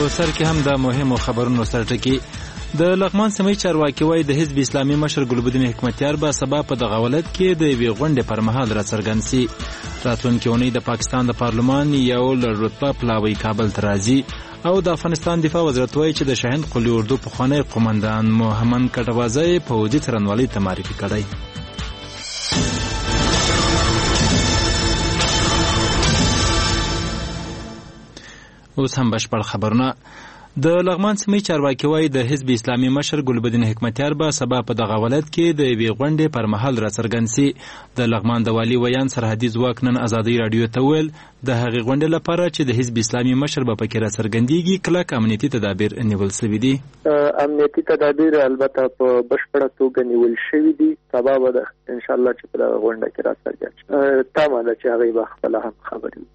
په سر کې هم د مهمو خبرونو سره ټکی. د لغمان سیمې چارواکي وایي د حزب اسلامي مشر ګلبدین حکمتیار به سبا په دغه ولایت کې د یوې غونډې پر مهال راڅرګند سي. راتلونکې اونۍ د پاکستان د پارلمان یو لوړرتبه پلاوی کابل ته راځي او د افغانستان دفاع وزارت وایي چې د شاهین قلي اردو پخوانی قومندان محمد کټوازی پوځي څرنګوالۍ ته معرفي کړی. اوس هم بشپړ خبرونه. د لغمان سیمې چارواکي وایي د حزب اسلامي مشر ګلبدین حکمتیار به سبا په دغه ولایت کې د یوې غونډې پر مهال راڅرګند سي. د لغمان د والي ویان سرحدي ځواک نن ازادۍ راډیو ته وویل د هغې غونډې لپاره چې د حزب اسلامي مشر به پکې راڅرګندېږي کلک امنیتي تدابیر نیول سوي دي. امنیتي تدابیر البته په بشپړه توګه نیول شوي دي. سبا به ان شاء الله چې په دغه غونډه کې راڅرګند شي. تمه ده چې هغوی به خپله هم خبرې.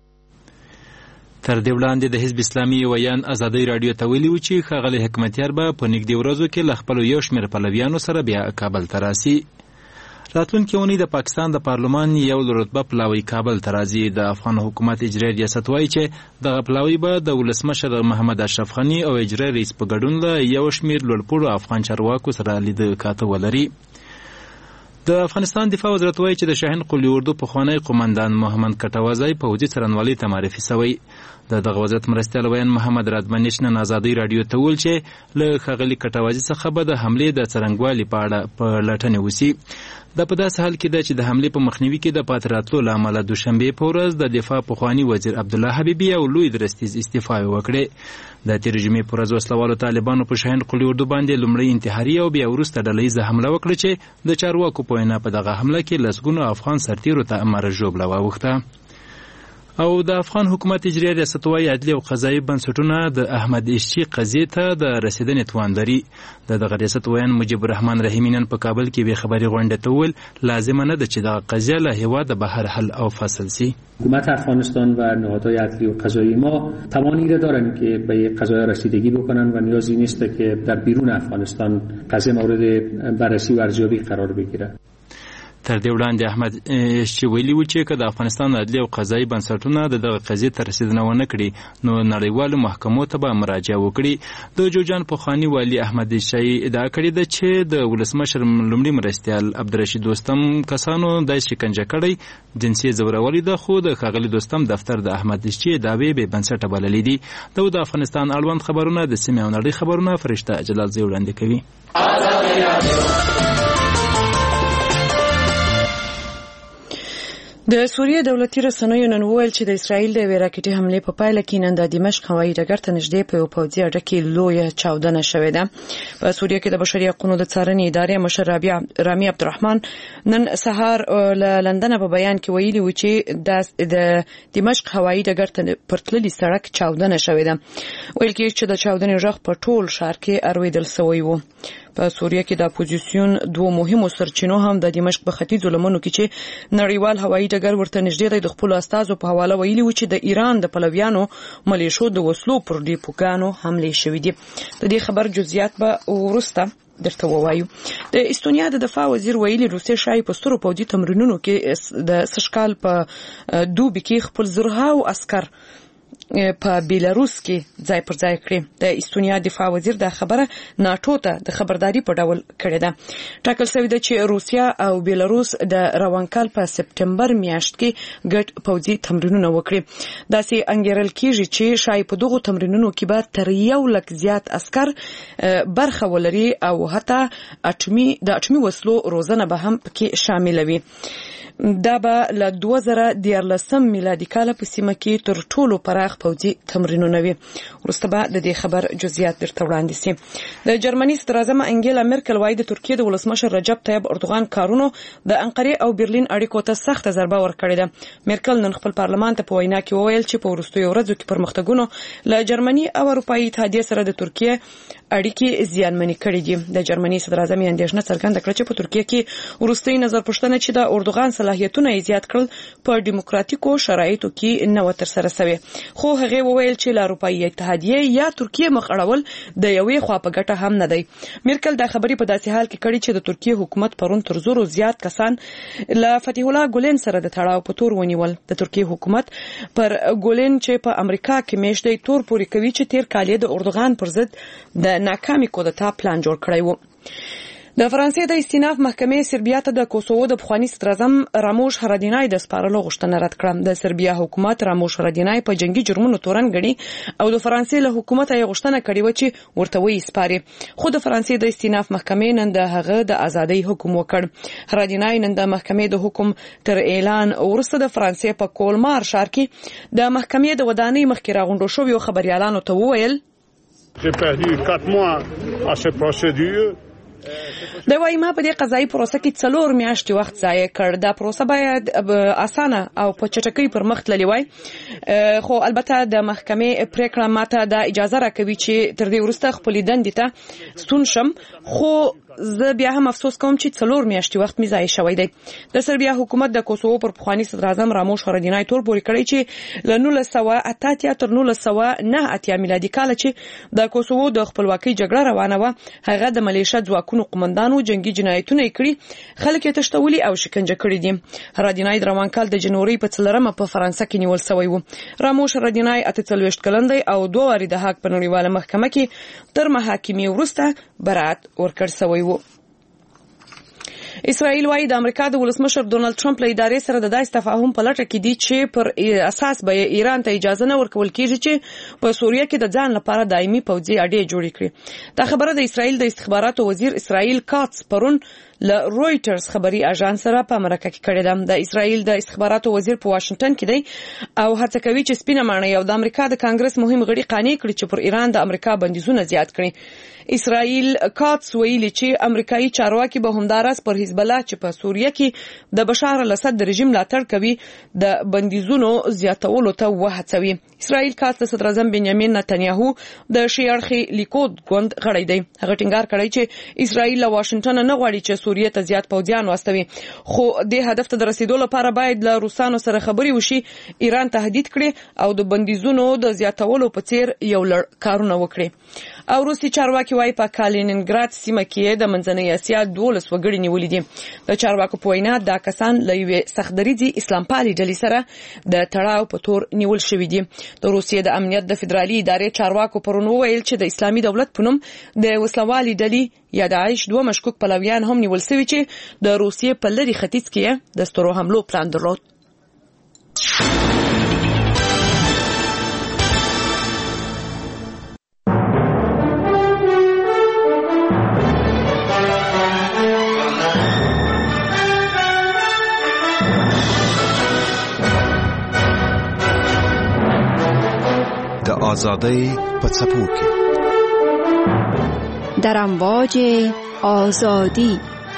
تر دې وړاندې د حزب اسلامي ویان ازادۍ راډیو ته ویلي و چې ښاغلی حکمتیار به په نږدې ورځو کې له خپلو یو شمېر پلویانو سره بیا کابل ته راسي. راتلونکې اونۍ د پاکستان د پارلمان یو لوړرتبه پلاوی کابل ته راځي. د افغان حکومت اجرایي ریاست وایي چې دغه پلاوی به د ولسمشر محمد اشرف غني او اجرایي رئیس په ګډون له یو شمېر لوړپوړو افغان چارواکو سره لیده کاته ولري. د افغانستان دفاع وزارت وایي چې د شاهین قلي اردو پخوانی قومندان محمد کټوازی پوځي څرنګوالۍ ته معرفي سوی. د دغه وزارت مرستیال ویان محمد رادمنش نن ازادۍ راډیو ته وویل چې له ښاغلي کټوازي څخه به د حملې د څرنګوالي په اړه په لټنې وسي. دا په داسې حال کې ده چې د حملې په مخنیوي کې د پاتې راتلو له امله دوشنبې په ورځ د دفاع پخواني وزیر عبدالله حبیبي او لوی درستیز استعفاوې وکړې. د تېرې جمعې په ورځ وسلوالو طالبانو په شاهین قلي اردو باندې لومړی انتحاري او بیا وروسته ډلهییزه حمله وکړه چې د چارواکو په وینا په دغه حمله کې لسګونو افغان سرتیرو ته مره ژوبله واوښته. او د افغان حکومت اجرایي ریاست وایي عدلي او قضایي بنسټونه د احمد اشچي قضیې ته د رسېدنې توان لري. د دغه ریاست ویان مجیب الرحمن رحیمي نن په کابل کې بې خبري غونډې ته وویل لازمه نه ده چې دغه قضیه له هېواده بهر حل او فصل سي. حکومت افغانستان و نهادهای عدلی و قضایی ما توانی را دارند که به قضایا رسیدگی بکنند و نیازی نیست که در بیرون افغانستان قضیه مورد بررسی و ارزیابی قرار بگیرد. تر دې وړاندې احمد اشچي ویلي و چې که د افغانستان عدلي او قضایي بنسټونه د دغه قضیې ته رسېدنه ونه کړي نو نړیوالو محکمو ته به مراجعه وکړي. د جوجان پخواني والي احمد اشچي ادعا کړې ده چې د ولسمشر لومړي مرستیال عبدالرشید دوستم کسانو داسې شکنجه کړی جنسي ځورولې ده خو د ښاغلي دوستم دفتر د احمد اشچي دعوې بې بنسټه بللې دي. د افغانستان اړوند خبرونه د سیمې او نړۍ خبرونه فرشته جلالزی وړاندې کوي. د سوریې دولتي رسنیو نن وویل چې د اسرائیل د یوې راکټي حملې په پایله کې نن د دمشق هوایي ډګر ته نږدې په یو پوځي اډه کې لویه چاودنه شوې ده. په سوریه کې د بشري حقوقو د څارنې ادارې مشر رامي عبدالرحمن نن سهار له لندن په بیان کې ویلي و چې د دمشق هوایي ډګر ته پر تللي سړک چاودنه شوې ده. ویل کېږي چې د چاودنې غږ په ټول ښار کې اورېدل سوی و. په سوریه کې د اپوزیسیون دوه مهمو سرچینو هم د دمشق په ختیځو لمنو کې چې نړیوال هوایي ډګر ورته نږدې دی د خپلو استازو په حواله ویلي و چې د ایران د پلویانو ملیشو د وسلو پر ډیپوګانو حملې شوې دي. د دې خبر جزئیات به وروسته درته ووایو. د استونیا د دفاع وزیر ویلي روسیه شایي په سترو پوځي تمرینونو کې د سږکال په دوبي کې خپل زرهاو عسکر په بیلاروس کې ځای پر ځای کړی. د استونیا دفاع وزیر دا خبره ناتو ته د خبرداري په ډول کړې ده. ټاکل شوی ده چې روسیا او بیلاروس د روان کال په سپټمبر میاشت کې ګډ پوځي تمرینونه وکړي. داسې انګیرل کېږي چې شاید په دغو تمرینونو کې به تر 100,000 زیات عسکر برخه ولري او حتی د اټومي وسلو روزنه به هم پکې شامل وي. دا به له 2014 میلادي کال په سیمه کې تر ټولو پراخ پوځي تمرینونه وي. وروسته به د دې خبر جزئیات درته وړاندې شي. د جرمني صدراعظم انګیلا مرکل وايي د ترکیې د ولسمشر رجب طیب اردوغان کارونو د انقرې او برلین اړیکو ته سخته ضربه ورکړې ده. مرکل نن خپل پارلمان ته په وینا کې وویل چې په وروستیو ورځو کې پرمختګونو له جرمني او اروپایي اتحادیې سره د ترکیې اړیکې زیانمنې کړې دي. د جرمني صدر اعظم اندېښنه څرګنده کړه چې په ترکیه کې وروستۍ نظر پوښتنه چې د اردوغان صلاحیتونه یې زیات کړل په دیموکراتیکو شرایطو کې نه ترسره شوی، خو هغه وویل چې له اروپایي اتحادیې یا ترکیه مخ اړول د یوې خوا په ګټه هم نه دی. میرکل دا خبرې په داسې حال کې کړي چې د ترکیه حکومت پرون تر زورو زیات کسان له فتح الله ګولن سره د تړاو په تور ونیول. د ترکیه حکومت پر ګولن چې په امریکا کې میشت دی تور پوري کوي چې تیر کال د اردوغان پر ضد د ناکامي کودتا پلان جوړ کړی و. د فرانسې د استیناف محکمې سربیا ته د کوسوو د پخوانی صدر اعظم راموش هرادینای د سپارلو غوښتنه رد کړه. د سربیا حکومت راموش هرادینای په جنگي جرمونو تورن غړي او د فرانسې له حکومت یې غوښتنه کړې و چې ورته وی سپاري، خو د فرانسې د استیناف محکمې نن د هغه د ازادۍ حکم وکړ. هرادینای نن د محکمې د حکم تر اعلان وروسته د فرانسې په کولمار ښار کې د محکمې د ودانۍ مخکې راغونډو شویو خبريالانو ته وویل د وايي ما په دې قضایي پروسه کې 4 میاشتې وخت ضایع کړ. دا پروسه باید اسانه او په چټکۍ پر مخ تللی وای، خو البته د محکمې پریکړه ماته د اجازه راکوي چې تر دې وروسته خپل دندې ته ستون شم، خو زه بیا هم افسوس کوم چې 4 میاشتې وخت می ضایع شوی دی. د سربیا حکومت د کوسوو پر پخوانی صدر اعظم راموش هرادینای تور پوري کړی چې له 1988 تر 1989 میلادي کال چې د کوسوو د خپلواکۍ جګړه روانه و، هغه د ملیشیا ځواکونو قومندانو جنگي جنایتونه کړي، خلک یې تشتولي او شکنجه کړي دي. هرادینای د روان کال د جنوري په 4 په فرانسه کې نیول شوی و. راموش هرادینای 48 کلن دی او 2 واري د حق په نړیواله محکمه کې تر محاکمې وروسته برات ورکړ شوی و. اسرائیل وايي د امریکا د ولسمشر ډونالد ټرمپ له ادارې سره د داسې تفاهم په لټه کې دي چې پر اساس به ایران ته اجازه نه ورکول کیږي چې په سوریه کې د ځان لپاره دایمي پوځي اډې جوړې کړي. دا خبره د اسرائیل د استخباراتو وزیر اسرائیل کاتس پرون له رويټرز خبري اژانس سره په امریکا کې کړی دی. د اسرائیل د استخباراتو وزیر په واشنگټن کې دی او هڅه کوي چې سپینه ماڼۍ او د امریکا د کانګرس مهم غړي قانع کړي چې پر ایران د امریکا بندیزونه زیات کړي. اسرائیل کاتس ویلي چې امریکایي چارواکي به همدارس پر حزب الله چې په سوریه کې د بشار الاسد د رژیم ملاتړ کوي د بندیزونو زیاتولو ته وهڅوي. اسرائیل کاتس د صدر اعظم بنیامین نتنیاهو د شیعرخي لیکود ګوند غړی دی. هغه ټینګار کړی چې اسرائیل له واشنگټن نه غواړي چې سوریه ته زیات پوځیان واستوي، خو د هدف ته د رسیدو لپاره باید له روسانو سره خبري وشي، ایران تهدید کړي او د بندیزونو د زیاتولو په څیر یو لړ کارونه وکړي. او روسي چارواکي وايي په کالینینګراد سیمه کې د منځنۍ اسیا 12 وګړي نیولې دي. د چارواکو په وینا دا کسان له یوې سختدریځي اسلام پالي ډلې سره د تړاو په تور نیول شوی دي. د روسیې د امنیت د فدرالي ادارې چارواکو پرون وویل چې د اسلامي دولت په نوم د وسلوالي ډلې یا داعش 2 مشکوک پلویان هم نیول شوی چې د روسیې په لری ختیځ کې د سترو حملو پلان درلود. د آزادۍ په څپو کې در امواج آزادی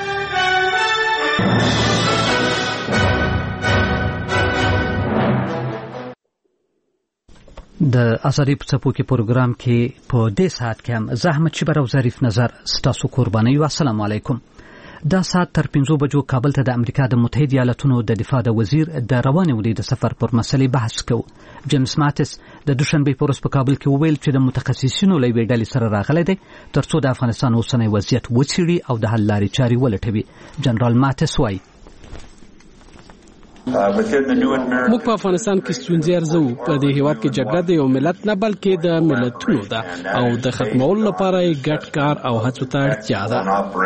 د آزادۍ په څپو کې پروګرام کې په دې ساعت کې هم زحمت شبر او ظریف نظر ستاسو قرباني. السلام علیکم. دا ساعت تر 5 بجو کابل ته د امریکا د متحده ایالاتونو د دفاع د وزیر د روانې ودې د سفر پر مسلې بحث کوي. جیمز ماتس د دوشنبه په ورځ په کابل کې وویل چې د متخصصینو له ویډیو ډلې سره راغلی دی ترڅو د افغانستان اوسنی وضعیت وڅېړي او د حل لارې چارې ولټوي. جنرال ماتس وایي موږ په افغانستان کې ستونزې ارزو. په دې هیواد کې جګړه د یو ملت نه بلکې د ملتونو ده او د ختمولو لپاره ګډ کار او هڅو ته اړتیا ده.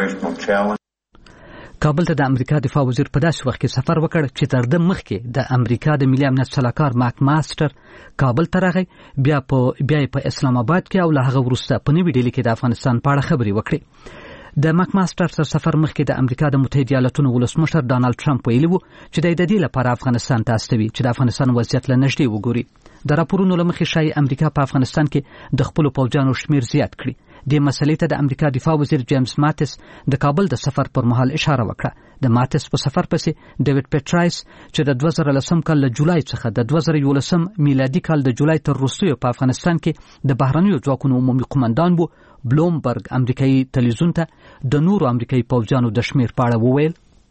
کابل ته د امریکا دفاع وزیر په داسې وخت کې سفر وکړ چې تر د مخکې د امریکا د ملي امنیت سلاکار ماک ماستر کابل ته راغی، بیا په اسلام آباد کې او له هغه وروسته په نوې ډیلي کې د افغانستان په اړه خبرې وکړې. د ماک ماستر تر سفر مخکې د امریکا د متحده ایالاتونو ولسمشر ډانلډ ټرمپ ویلي وو چې د دې لپاره افغانستان ته استوي چې د افغانستان وضعیت له نږدې وګوري. د راپورونو له مخې شایي امریکا په افغانستان کې د خپل پوځیانو شمیر زیات کړي. د مسلې ته د امریکا دفاع وزیر جیمز ماتس د کابل د سفر پر مهال اشاره وکړه. د ماتس په سفر پسې ډیوډ پیټرایس چې د 2010 کال له جولای څخه د 2011 میلادي کال د جولای تر وروستیو په افغانستان کې د بهرنیو ځواکونو عمومي قومندان وو، بلومبرګ امریکایي تلویزیون ته د نورو امریکایي پوځیانو د شمیر په اړه وویل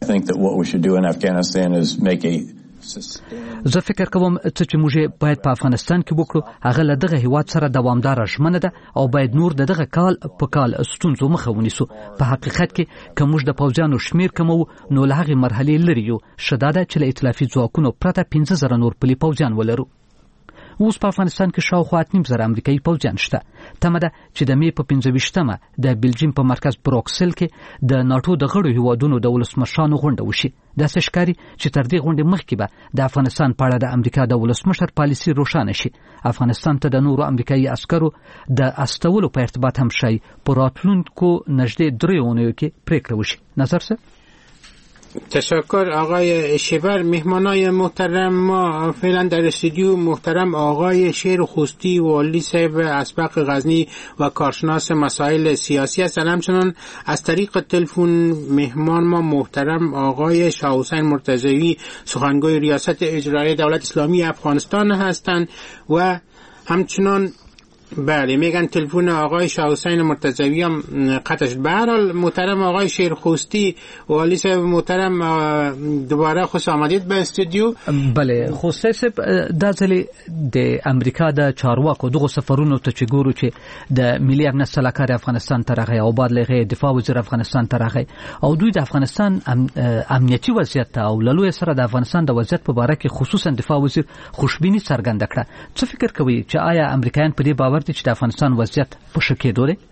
زه فکر کوم چې موږ باید په افغانستان کې وکړو هغه له دغه هیواد سره دوامدار ژمنه ده او باید نور دغه کال په کال ستونزو مخه ونیسو. په حقیقت کې که موږ د پوځیانو شمیر کمو نو له هغې مرحلې لرې یو. ښه دا ده چې له ائتلافي ځواکونو پرته 15,000 نور پلي پوځیان ولرو. اوس په افغانستان کې شاوخوا 8,500 امریکایي پوځیان شته. تمه ده چې د مې په 25مه د بلجیم په مرکز بروکسل کې د ناټو د غړو هیوادونو د ولسمشرانو غونډه وشي. داسې ښکاري چې تر دې غونډې مخکې به د افغانستان په اړه د امریکا د ولسمشر پالیسي روښانه شي. افغانستان ته د نورو امریکایي عسکرو د استولو په ارتباط هم شي په راتلونکو نږدې 3 اونیو کې پریکړه وشي. نظر څه؟ تشکر آقای شبر. مهمانای محترم ما فعلا در استودیو محترم آقای شیر خوستی والی صاحب اسبق غزنی و کارشناس مسائل سیاسی هستند. همچنان از طریق تلفن مهمان ما محترم آقای شاه حسین مرتضوی سخنگوی ریاست اجرایی دولت اسلامی افغانستان هستند و همچنان بله میگن تلفن آقای شاه حسین مرتضوی هم قطع شد. به هر حال محترم آقای شیرخوستی والی صاحب محترم دوباره خوش آمدید به استودیو. بله خوستی صاحب دا ځلې د امریکا د چارواکو دغه سفرونو ته چې ګورو چې د ملي امنیت سلاکار افغانستان ته راغی او بعد لغه دفاع وزیر افغانستان ته راغی او دوی د افغانستان امنیتي وضعیت او لوی سره د افغانستان د وضعیت په اړه کې خصوصا دفاع وزیر خوشبینی څرګنده کړه. څه فکر کوي چې آیا امریکایان په دې باور دي چې د افغانستان وضعیت په ښه کېدو دی؟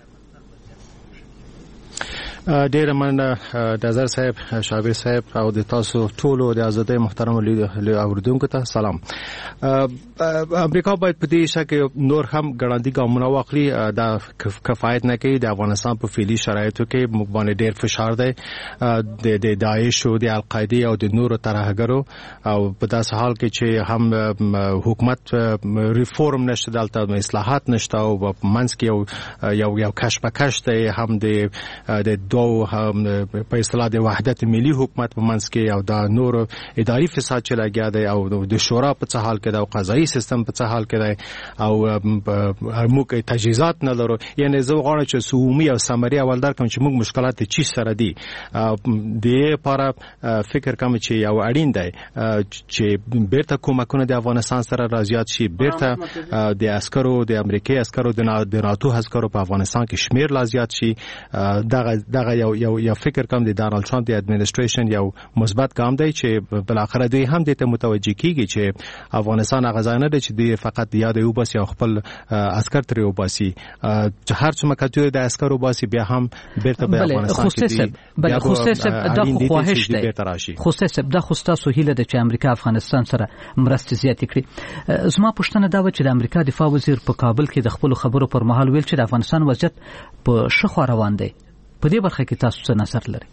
ډیر مننه نظر صاحب، شابیر صاحب او د تاسو ټولو د ازادۍ محترم اوریدونکو ته سلام. امریکا باید په دې شکه نور هم ګړندي ګامونه واخلي. دا کفایت نه کوي د افغانستان په فعلی شرایطو کې موږ باندې ډیر فشار دی د داعش او د القاعده او د نورو ترهګرو او په داسې حال کې چې هم حکومت ریفورم نشته، دلته اصلاحات نشته او په منځ کې یو کشمکش دی هم د دو په اصطلاح د وحدت ملي حکومت په منځ کې او د نور اداري فساد چې لګیا دی او د شورا په څه حال کې دی او قضایي سیستم په څه حال کې دی او موږ تجهیزات نه لرو. یعنی زه غواړم چې سومي او سمري اول درکم چې موږ مشکلات چی سره دي د لپاره فکر کوم چې یو اړین دی چې بیرته کومکونه د افغانستان سره راځي شي، بیرته د عسکرو د امریکای عسکرو د ناتو عسکرو په افغانستان کې شمیر لا زیات شي. دغه یو فکر کوم د ډانلډ ټرمپ د اډمنسټریشن یو مثبت ګام دی چې بل اخر دوی هم د ته متوجي کیږي چې افغانستان هغه ځای نه دی چې دوی فقط یاد یو بس یو خپل عسكر تر یو باسي چې هر څه مکاتوي د عسکرو باسي بیا هم بیرته به افغانستان کې بل خصوصا د خواهش دی خصوصا د خوستا سهيله د چې امریکا افغانستان سره مرستې زیاتې کړي. زما پوښتنه دا و چې د امریکا دفاع وزیر په کابل کې د خپل خبرو پر مهال ویل چې د افغانستان وضعیت په شخو روان دی. په دې برخه کې تاسو څه نظر لرئ؟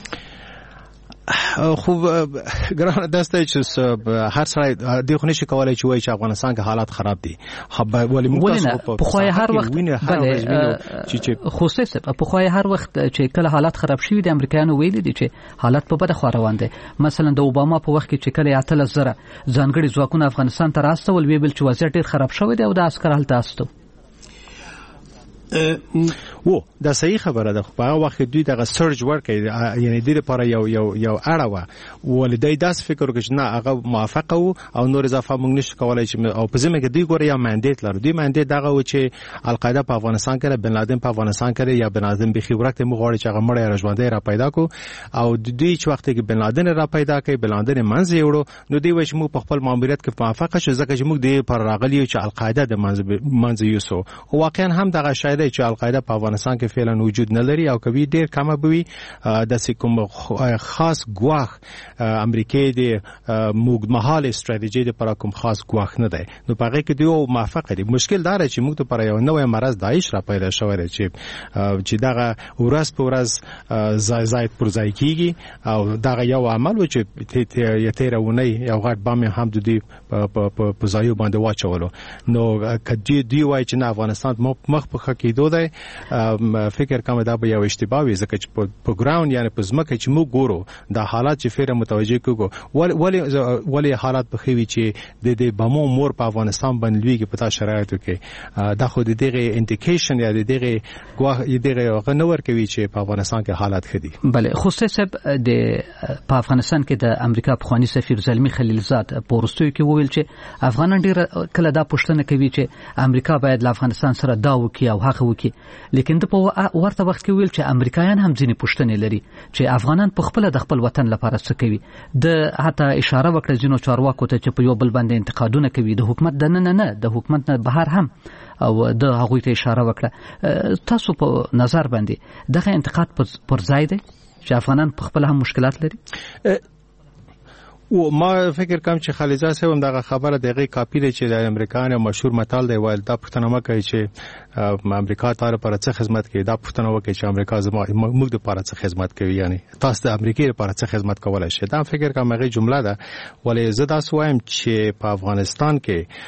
خوب ګرانه داسته چې هر سړی د خو نشي کولای چې وایي چې افغانستان کې حالات خراب دي. ولی موږ په خوای هر وخت چې خصوصا په خوای هر وخت چې کله حالات خراب شي د امریکایانو ویلي دي چې حالات په بده خو روان دي. مثلا د اوباما په وخت کې چې کله 80,000 ځانګړي ځواکونه افغانستان ته راستول ویل چې وضعیت ډیر خراب شوی دی او د عسكر هلته استو دا صحیح خبره ده. په هغه وخت دوی دغه سرج ورکړي، یعنی د لپاره یو اړه و ولدی داس فکر وکړي چې نه هغه موافقه او نور اضافه موږ نشو کولای چې او په ځمکه دوی ګوري یا منډیټ لري. دوی منډیټ دغه و چې القاعده په افغانستان کې، بن لادن په افغانستان کې یا بن لادن به خبرت موږ غواړي چې هغه مړ یا ژوندۍ را پیدا کو او دوی چې وخت کې بن لادن را پیدا کوي بن لادن منځ یوړو نو دوی وایي چې موږ په خپل ماموریت کې موافقه شو ځکه چې موږ د پر راغلی چې القاعده د منځ یوسو. واقعا هم دغه شاید چې القاعده په افغانستان کې فعلا وجود نه لري او کوي ډیر کم بوي د کوم خاص ګواخ امریکای د موږ مهال استراتیژي د پر کوم خاص ګواخ نه دی. نو په هغه کې دوی موافقه دي. مشکل دا چې موږ ته پر یو نوې مرز داعش را پیدا شوی دی چې دغه ورځ په ورځ زائد پر ځای کیږي او دغه یو عمل و چې تیرونه یو غټ بام هم د دې په ځایو باندې واچولو. نو کدی دی وای چې نه افغانستان مخ په کې کېدو دی فکر کوم دا به یو اشتباه وي ځکه چې په ګراوند یعنی په ځمکه چې موږ ګورو دا حالات چې فیر متوجه کوو ولی حالات په خوي چې د بمو مور په افغانستان باندې لویږي په تاسو شرایطو کې دا خو د دغه انډیکیشن یا د دغه ګواه دغه غنور کوي چې په افغانستان کې حالات خدي. بله خوسته صاحب د په افغانستان کې د امریکا پخوانی سفیر زلمی خلیلزاد پورستوي کې وویل چې افغانان ډیر کله دا پوښتنه کوي چې امریکا باید له افغانستان سره دا وکړي او هغه وکړي لیکن په ورته وخت کې ویل چې امریکایان هم ځینې پوښتنې لري چې افغانان په خپل د خپل وطن لپاره څه کوي. د حتی اشاره وکړه ځینو چارواکو ته چې په یو بل باندې انتقادونه کوي د حکومت نه د حکومت نه بهر هم او د هغوی ته اشاره وکړه. تاسو په نظر باندې دغه انتقاد پر ځای دی چې افغانان په خپل هم مشکلات لري؟ او ما فکر کوم چې خلیزه صاحب هم دغه خبره دغه کاپی دی چې د امریکایانو مشهور متل دی وایي دا پښتنه مکه چې امریکا تاسو لپاره څه خدمت کوي دا پښتنه وکړي چې امریکا موږ لپاره څه خدمت کوي یعنی تاسو د امریکای لپاره څه خدمت کولای شئ. دا فکر کوم هغه جمله ده ولې زه دا وایم چې په افغانستان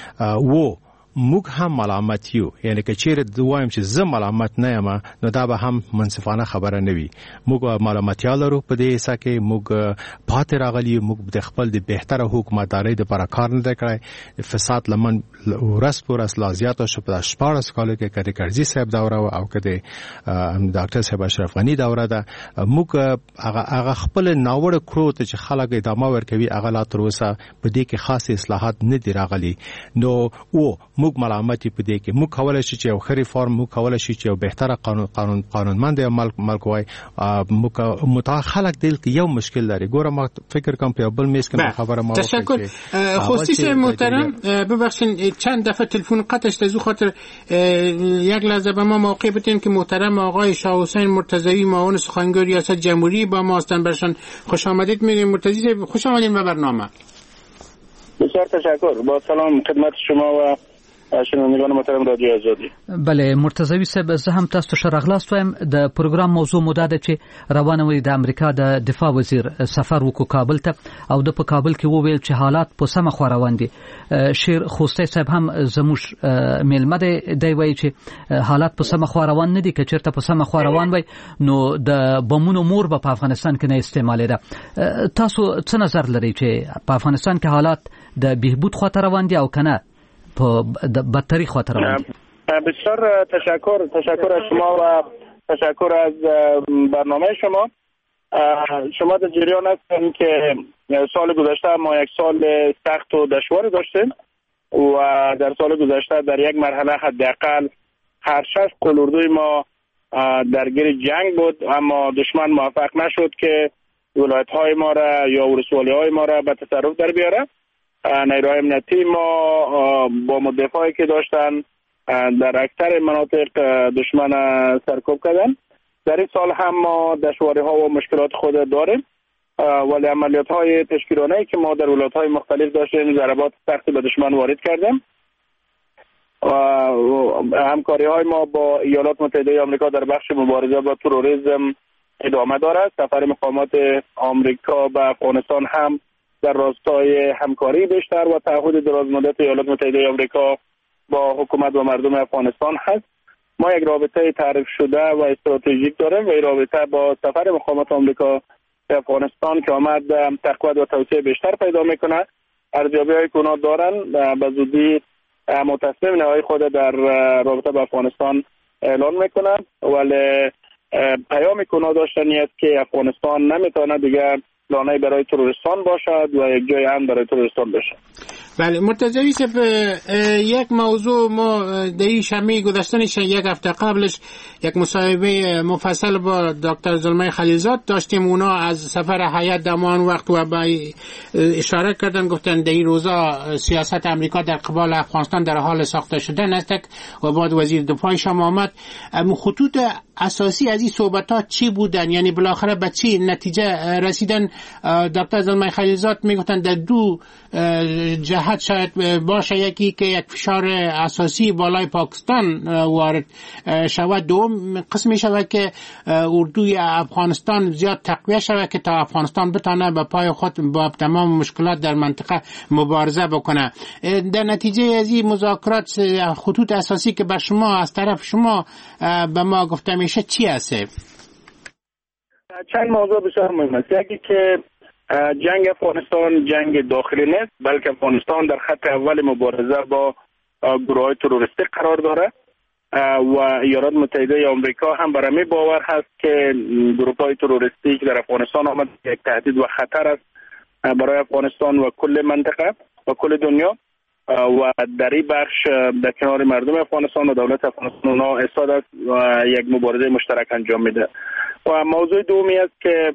کې موږ هم ملامت یو یعنی که چیرې دوایم چې زه ملامت نه یم نو دا به هم منصفانه خبره نه وي. موږ ملامتیا لرو په دې حصہ کې موږ پاتې راغلي موږ د خپل د بهتره حکومتداري لپاره کار نه کړی فساد لمن ورس پورس لازیات شو په 14 کال کې کړي کرزي صاحب دوره او کده ډاکټر صاحب اشرف غنی دوره ده موږ هغه خپل ناوړه کړو ته چې خلک ادامه ورکوي هغه لا تر اوسه په دې کې خاص اصلاحات نه دی راغلي. نو موږ ملامتي په دې کې موږ کولای شو چې یو خري فارم موږ کولای شو چې یو بهتره قانونمند ملک وای موږ متخلق دل کې یو مشکل لري. ګوره ما فکر کوم په بل میز کې خبره ما تشکر. خوستی محترم ببخشید چند دفعه تلفن قطع شد زو خاطر یک لحظه به ما موقع بدین که محترم آقای شاه حسین مرتضوی معاون سخنگوی ریاست جمهوری با ما هستند. برشان خوش آمدید میگیم. مرتضوی خوش آمدید به برنامه. بسیار تشکر. با سلام خدمت شما و شنوندگان محترم رادیو آزادی. بله مرتضوی صاحب زه هم تاسو ته شرغلاست وایم د پروګرام موضوع مو ده چې روانه وي د امریکا د دفاع وزیر سفر وکړ کابل ته او د په کابل کې وویل چې حالات په سمه خوا روان دي. شیر خوستی صاحب هم زموږ میلمه دی وایي چې حالات په سمه خوا روان نه دي که چېرته په سمه خوا روان وای نو د بمونو مور به په افغانستان کې نه استعمالېده. تاسو څه نظر لرئ چې په افغانستان کې حالات د بهبود خواته روان دي او کنه په بدتری خاطر روان؟ بسیار تشکر از شما و تشکر از برنامه شما. شما در جریان هستین که سال گذشته ما یک سال سخت و دشوار داشتیم و در سال گذشته در یک مرحله حداقل هر 6 قلوردوی ما درگیر جنگ بود اما دشمن موفق نشد که ولایت های ما را یا ولسوالی های ما را به تصرف در بیاره. نیروهای امنیتی ما با مدافعی که داشتن در اکثر مناطق دشمن سرکوب کردن. در این سال هم ما دشواری ها و مشکلات خود داریم ولی عملیات های تشکیلانه‌ای که ما در ولایت های مختلف داشتیم ضربات سختی به دشمن وارد کردیم. همکاری های ما با ایالات متحده آمریکا در بخش مبارزه با تروریسم ادامه دارد. سفر مقامات آمریکا به افغانستان هم در راستای همکاری بیشتر و تعهد درازمدت ایالات متحده آمریکا با حکومت و مردم افغانستان هست. ما یک رابطه تعریف شده و استراتژیک داریم و این رابطه با سفر مقامات آمریکا به افغانستان که آمد تقویت و توسعه بیشتر پیدا میکنه. ارزیابی‌های کونا دارن به زودی تصمیم نهایی خود در رابطه با افغانستان اعلان میکنه ولی پیام کونا داشتنی است که افغانستان نمیتونه دیگر لانه برای تروریستان باشد و یک جای امن برای تروریستان باشد. بله مرتضوی صاحب یک موضوع ما در شنبه گذشته یک هفته قبلش یک مصاحبه مفصل با دکتر زلمی خلیلزاد داشتیم. اونا از سفر هیئت دمان وقت و اشاره کردن گفتن در این روزا سیاست امریکا در قبال افغانستان در حال ساخته شدن است و بعد وزیر دفاع شما آمد. خطوط اساسی از این صحبتات چی بودن؟ یعنی بالاخره به چی نتیجه رسیدن دکتر زلمه خلیلزاد میگفتن در دو جهت شاید باشه، یکی که یک فشار اساسی بالای پاکستان وارد شود، دوم قسمی شود که اردوی افغانستان زیاد تقویه شود که تا افغانستان بتانه به پای خود با تمام مشکلات در منطقه مبارزه بکنه. در نتیجه از این مذاکرات خطوط اساسی که بر شما از طرف شما به ما گفته میشه چی هست؟ چند موضوع بسیار مهم است. یکی که جنگ افغانستان جنگ داخلی نیست، بلکه افغانستان در خط اول مبارزه با گروه‌های تروریستی قرار داره و ایالات متحده آمریکا هم برای باور هست که گروه‌های تروریستی که در افغانستان آمد یک تهدید و خطر است برای افغانستان و کل منطقه و کل دنیا و در این بخش در کنار مردم افغانستان و دولت افغانستان اونا استاد است و یک مبارزه مشترک انجام میده. و موضوع دومی است که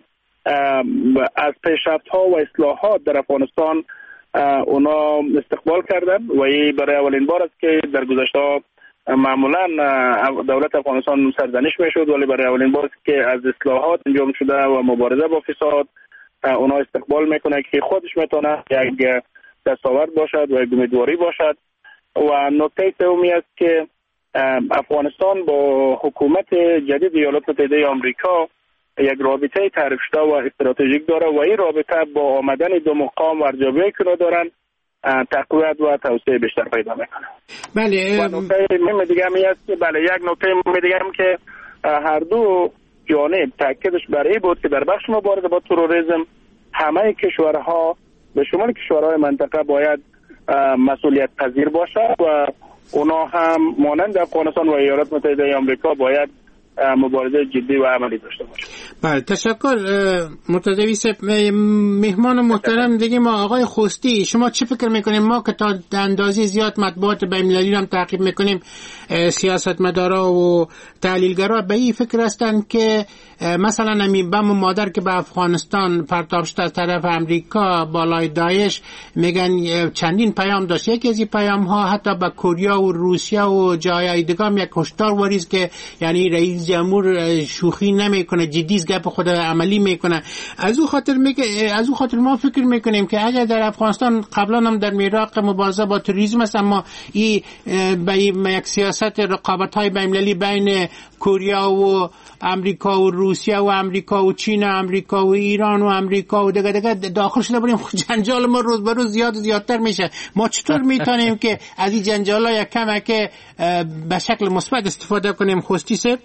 از پیشرفت‌ها و اصلاحات در افغانستان اونا استقبال کردن و این برای اولین بار است که در گذشته معمولا دولت افغانستان سرزنش میشد، ولی برای اولین بار است که از اصلاحات انجام شده و مبارزه با فساد اونا استقبال میکنه که خودش میتونه یک دستاورد باشد و یک امیدواری باشد. و نکته سومی است که افغانستان با حکومت جدید ایالات متحده آمریکا یک رابطه تعریف شده و استراتژیک داره و این رابطه با آمدن دو مقام و ارزیابی که دارن تقویت و توسعه بیشتر پیدا میکنه. بله. و نکته مهم دیگه هم است که یک نکته مهم دیگه هم که هر دو جانب تاکیدش بر این بود که در بخش مبارزه با تروریسم همه کشورها به شمول کشورهای منطقه باید مسئولیت پذیر باشد و اونا هم مانند افغانستان و ایالات متحده آمریکا باید مبارزه جدی و عملی داشته باشه. بله، تشکر مرتضوی صاحب. مهمان محترم دیگه ما آقای خوستی، شما چی فکر میکنیم؟ ما که تا اندازه زیاد مطبوعات بین‌المللی هم تعقیب میکنیم، سیاستمدارا و تحلیلگرا به این فکر هستن که مثلا همین بم مادر که به افغانستان پرتاب شده از طرف امریکا بالای داعش میگن چندین پیام داشت. یکی از این پیام ها حتی به کوریا و روسیه و جای دیگه هم یک هشدار واریز که یعنی رئیس جمهور شوخی نمیکنه، جدی گپ خود عملی میکنه. از او خاطر ما فکر میکنیم که اگر در افغانستان قبلا هم در عراق مبارزه با تروریسم است، اما این به یک سیاست رقابت های بین‌المللی بین کوریا و امریکا و روسیه و امریکا و چین و امریکا و ایران و امریکا و دیگه داخل شده بریم، جنجال ما روز به روز زیادتر میشه. ما چطور میتونیم که از این جنجالا یک کم که به شکل مثبت استفاده کنیم؟ خوستی صاحب،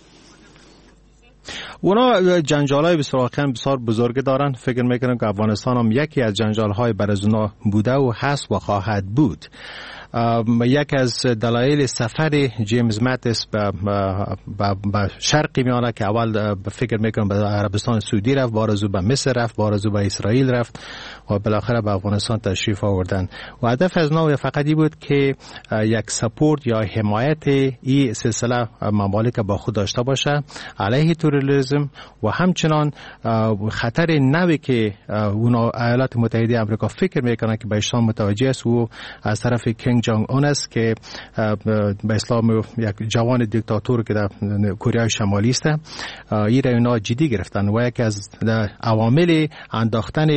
اونا جنجال‌های بسیار بزرگ دارن. فکر میکنم که افغانستان هم یکی از جنجال‌های برای اونا بوده و هست و خواهد بود. یک از دلایل سفر جیمز ماتیس به شرق میانه که اول فکر میکنم به عربستان سعودی رفت، بارزو به مصر رفت، بارزو به اسرائیل رفت و بالاخره به افغانستان تشریف آوردن و هدف از نو فقط بود که یک سپورت یا حمایت این سلسله ممالک با خود داشته باشه علیه تروریسم و همچنان خطر نوی که اونا ایالات متحده آمریکا فکر میکنه که به ایشان متوجه است و از طرف کینگ جانگ اون است که به اسلام یک جوان دیکتاتور که در کره شمالی است، این را اینا جدی گرفتن و یک از عوامل انداختن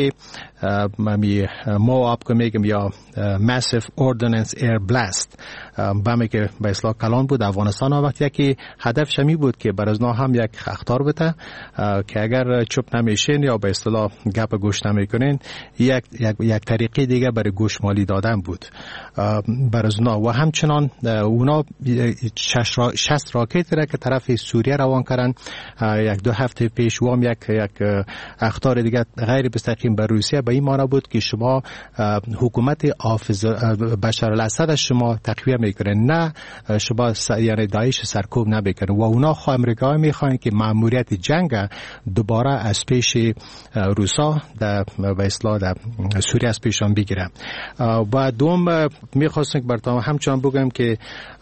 ما آپ که میگم یا massive ordnance air blast بمی که به اصطلاح کلان بود افغانستان وقتی که هدف شمی بود که برازنا هم یک اخطار بده که اگر چوب نمیشین یا به اصطلاح گپ گوش نمیکنین یک طریقه دیگه برای گوشمالی دادن بود برازنا و همچنان اونا 60 راکت را که طرف سوریه روان کردن یک دو هفته پیش و هم یک اخطار دیگه غیر مستقیم بر روسیه به این معنی بود که شما حکومت بشار الاسد شما تقویه میکنه، نه شما یعنی داعش سرکوب نمیکنه و اونا امریکا میخوان که ماموریت جنگ دوباره از پیش روسا در به اصطلاح در سوریه از پیشان بگیره. و دوم میخواستم براتون همچنان بگم که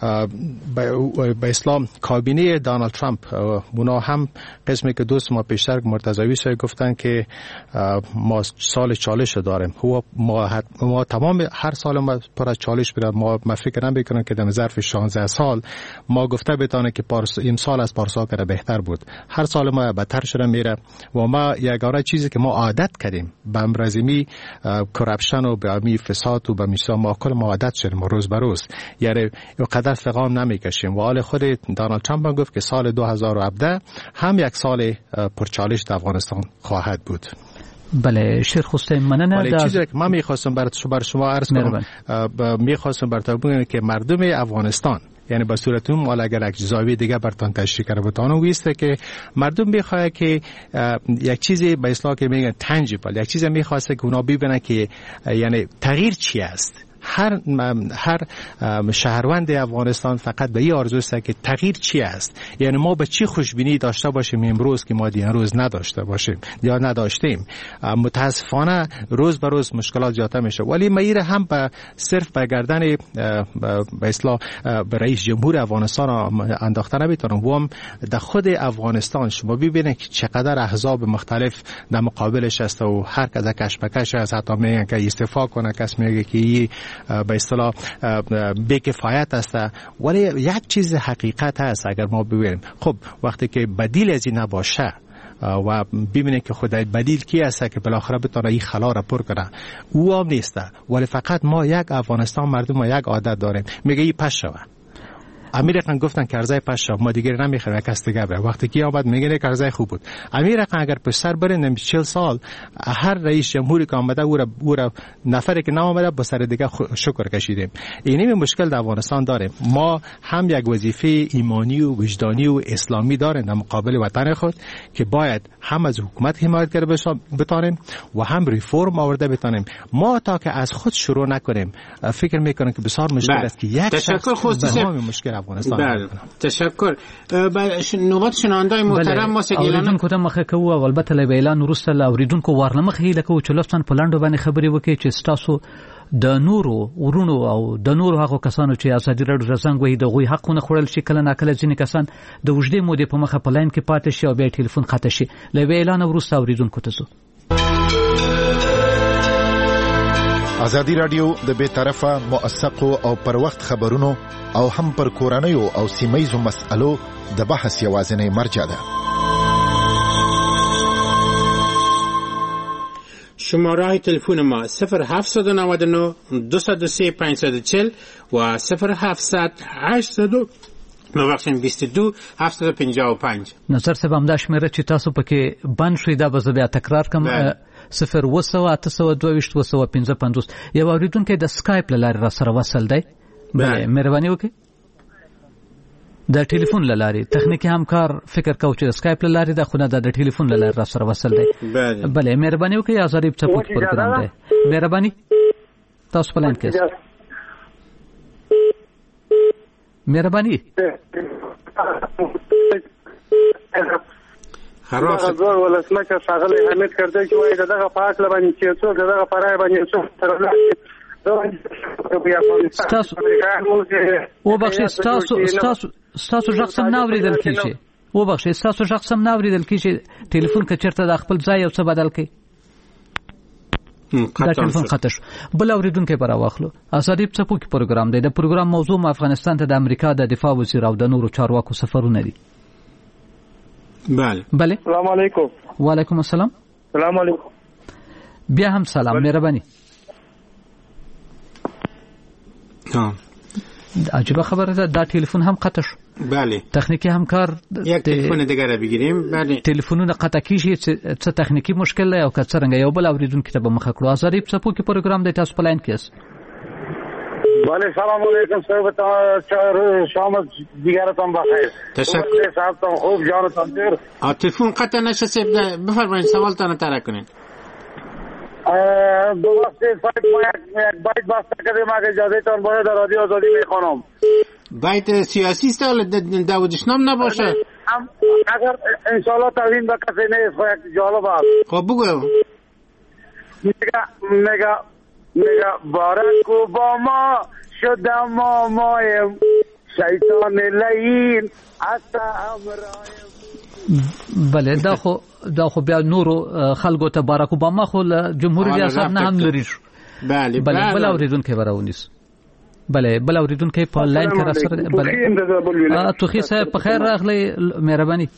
به اصطلاح کابینه دونالد ترامپ اونا هم قسمی که دوست ما پیشتر مرتضوی صاحب گفتن که ما سال چالش داریم. ما تمام هر سال ما پر از چالش بودیم. ما فکر نمی‌کنم که در ظرف 16 سال ما گفته بتونه که امسال از پارسال کرده بهتر بود. هر سال ما بدتر شده میره و ما یگانه چیزی که ما عادت کردیم به امرزمی کرپشن و به امی فساد و به میسا ما کل ما عادت شدیم روز به روز، یعنی قدر فقام نمیکشیم. و حال خود دونالد ترامپ گفت که سال 2017 هم یک سال پرچالش در افغانستان خواهد بود. بله شیخ حسین مننه. ولی چیزی که من میخواستم بر شما عرض کنم، میخواستم براتون بگم که مردم افغانستان، یعنی به صورت اون اگر یک زاویه دیگه براتون تشریح کنم بتونم ویسته که مردم میخواد که یک چیزی به اصطلاح که میگن تنجیبل، یک چیزی میخواسته که اونا ببینن که یعنی تغییر چی است. هر شهروند افغانستان فقط به این آرزو است که تغییر چی است، یعنی ما به چی خوشبینی داشته باشیم امروز که ما دیگر روز نداشته باشیم یا نداشتیم. متاسفانه روز به روز مشکلات زیادتر میشه، ولی ما ایره هم به صرف به گردن به اصطلاح به رئیس جمهور افغانستان انداخته نمیتونم. و هم در خود افغانستان شما ببینید که چقدر احزاب مختلف در مقابلش است و هر کس کشمکش است. حتی میگن که استعفا کنه، کس میگه که به اصطلاح بی‌کفایت است. ولی یک چیز حقیقت هست اگر ما ببینیم، خب وقتی که بدیل از این نباشه و ببینید که خود بدیل کی است که بالاخره بتونه این خلا را پر کنه، او هم نیست. ولی فقط ما یک افغانستان مردم ما یک عادت داریم، میگه این پس شوه. امیرقان گفتن کرزای پس شو، ما دیگه نمیخوایم کس دیگه بره. وقتی کی آمد میگه کرزای خوب بود. امیرقان اگر په سر برن 40 سال هر رئیس جمهوری که آمده او را نفری که نامده با سر دیگه شکر کشیدیم. اینی مشکل در افغانستان داریم. ما هم یک وظیفه ایمانی و وجدانی و اسلامی داریم در مقابل وطن خود که باید هم از حکومت حمایت کرده بتانیم و هم ریفرم آورده بتانیم. ما تا که از خود شروع نکنیم فکر میکنم که بسیار مشکل است که یک شخص به مشکل افغانستان. بله تشکر. نوبت شنوندای محترم ما سګیلانه کوته مخه کوو او البته له اعلان وروسته اوریدونکو ورنمخ هیله کوو چې لوستان پلاندو باندې خبري وکړي چې تاسو د نورو ورونو او د نورو هغه کسانو چې ازادي راډیو رسنګ وي د غوي حقونه خورل شي کله ناکله ځینې کسان د وجدي مودې په مخه پلاین کې پاتې شي او بیا ټلیفون خطا شي. له اعلان وروسته اوریدونکو ته ازادي رادیو د بے طرفه موثق او پر وخت خبرونو او هم پر کورنیو او سیمایزو مسألو د بحث یوازینی مرجع ده. شماره تلفن ما 0799 203 540 و 0700 822 755. نظر سبا همدا شمیره چې تاسو پکې بند شوي دا به زه بیا تکرار کړم 02822 یو اوریدونکی د سکایپ له لارې را سره وصل دی. مهرباني وکړئ د ټلیفون له لارې تخنیکي همکار فکر کوي چې د سکایپ له لارې د خو نه د ټلیفون له لارې را سره وصل دی. بله مهرباني وکړئ ازادي سپورټ پروګرام دی. مهرباني تاسو په لاین کې مهرباني خراب شد ولسمکه ښاغلی حمید کرزی چې وایي دغه په هکله باندې چې څوک دغه په رایه باندې څوک وبخښئ ستاسو غږ سم نه اورېدل کېږي. وبخښئ ستاسو غږ سم نه اورېدل کېږي. ټلیفون که چېرته د خپل ځای یو څه بدل کړئ. دا ټلیفون خطا شو. بل اوریدونکی به راواخلو. ازادي څپو کې پروګرام دی. د پروګرام موضوع افغانستان ته د امریکا د دفاع وزیر او د نورو چارواکو سفرونه دي. بله السلام علیکم. وعلیکم السلام. السلام علیکم. بیا هم سلام. مهرباني. عجیبه خبره ده. دا ټلیفون هم قطع شو. بله تخنیکی همکار یک تلیفون دیگه را بگیریم. بله تلیفونونه قطع کیږي څه تخنیکی مشکل دی او که څنګه یو بل اوریدونکو ته به مخه کړو. ازادي څپو کې پروګرام دی تاسو په لاین کې است. بله سلام علیکم صاحب شام دیگرتان بخیر. تشکر صاحبتان خوب جانتان دیر. تلیفون قطع نشه صاحب بفرمایید سوالتان طرح کنید. دو وقت صاحب ما یک بایت بسته کردیم اگه اجازه تان باید در رادیو آزادی میخوانم. بایت سیاسی است ولی داودشنام نباشه. اگر انشالله توهین به کسی نیست خواهد جالب است. خب بگو. میگه بارک اوباما شدم مامایم شیطان لعین حتی امرایم. بله دا خو بیا نورو خلکو ته باراک اوباما خو جمهوریت ریاست نه هم لري شو. بله بل اوریدونکو براونیس. بله بل اوریدونکو په لاین کې را سره. بله توخی صاحب په خیر راغلی، مهرباني.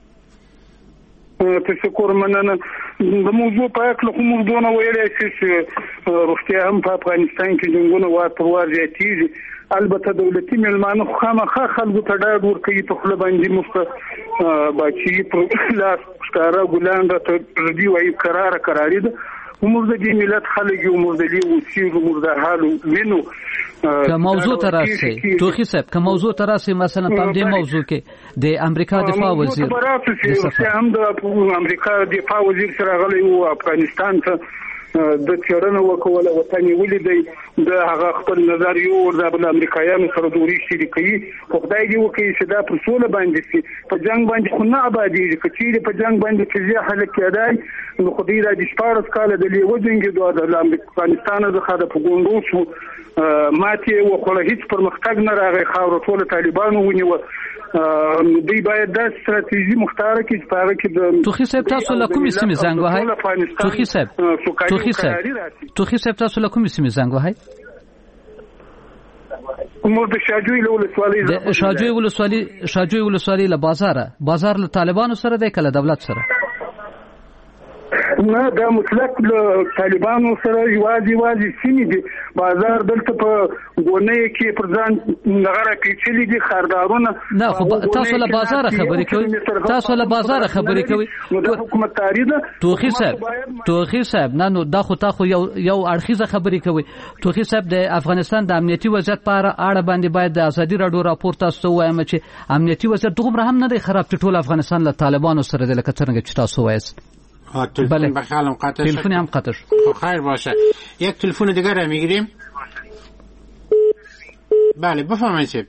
تشکر مننه. د موضوع په اړه کوم موضوع نه ویلای چې روغتیا هم په افغانستان کې جنګونه وار پر وار زیاتېږي. البته دولتي ملمانه خو خامخا خلکو ته ډاډ ورکوي په خپل باندې مفت باچي پر لاس ښکارا ګلان راته ردي وایي قراري ده. موږ د دې ملت خلک یو موږ د دې وسیلو موږ د حالو وینو. که موضوع تراسي توخی صاحب که موضوع تراسي مثلا په دې موضوع کې د امریکا دفاع وزیر هم د امریکا دفاع وزیر سره غلی وو افغانستان ته د چیرنه وکوله وطن ولیدي د هغه خپل نظر یو ورته د امریکایانو سره دوری شریکي. خدای دې وکړي چې دا پر سوله باندې سي، په جنگ باندې خو نه آبادی کچېره په جنگ باندې چې ځای حل کېدای نو خدای را د سپارس کاله د لیو جنگ د افغانستان د خاطر په ګوندو شو ماته وکړه هیڅ پرمختګ نه راغی. خاور ټول طالبانو ونیو. دوی باید د ستراتیژي مختاره کې پاره کې د توخی صاحب تاسو له کومې سیمې زنګ وهاي؟ توخی صاحب تاسو له کومې سیمې زنګ وهاي؟ موږ د شاجوی ولسوالۍ له بازار له طالبانو سره دی کله دولت سره؟ نه دا مطلق له طالبانو سره یوازې سیمې دي. بازار دلته په غونې کې پر ځان نغره پیچلي دي خاردارونه. نه خو تاسو له بازار خبرې کوي نو د حکومت تاریخ ده. توخی صاحب نه نو دا خو تاسو یو اړخیزه خبرې کوي. توخی صاحب د افغانستان د امنیتي وضعیت په اړه باندې باید د ازادي رادیو راپور تاسو وایم چې امنیتي وضعیت دومره هم نه دی خراب چې ټول افغانستان له طالبانو سره د لکه څنګه چې تاسو وایست. تلفن بخالم قطع شد. تلفن هم قطع شد. خیر باشه. یک تلفن دیگر را میگیریم. بله بفرمایید.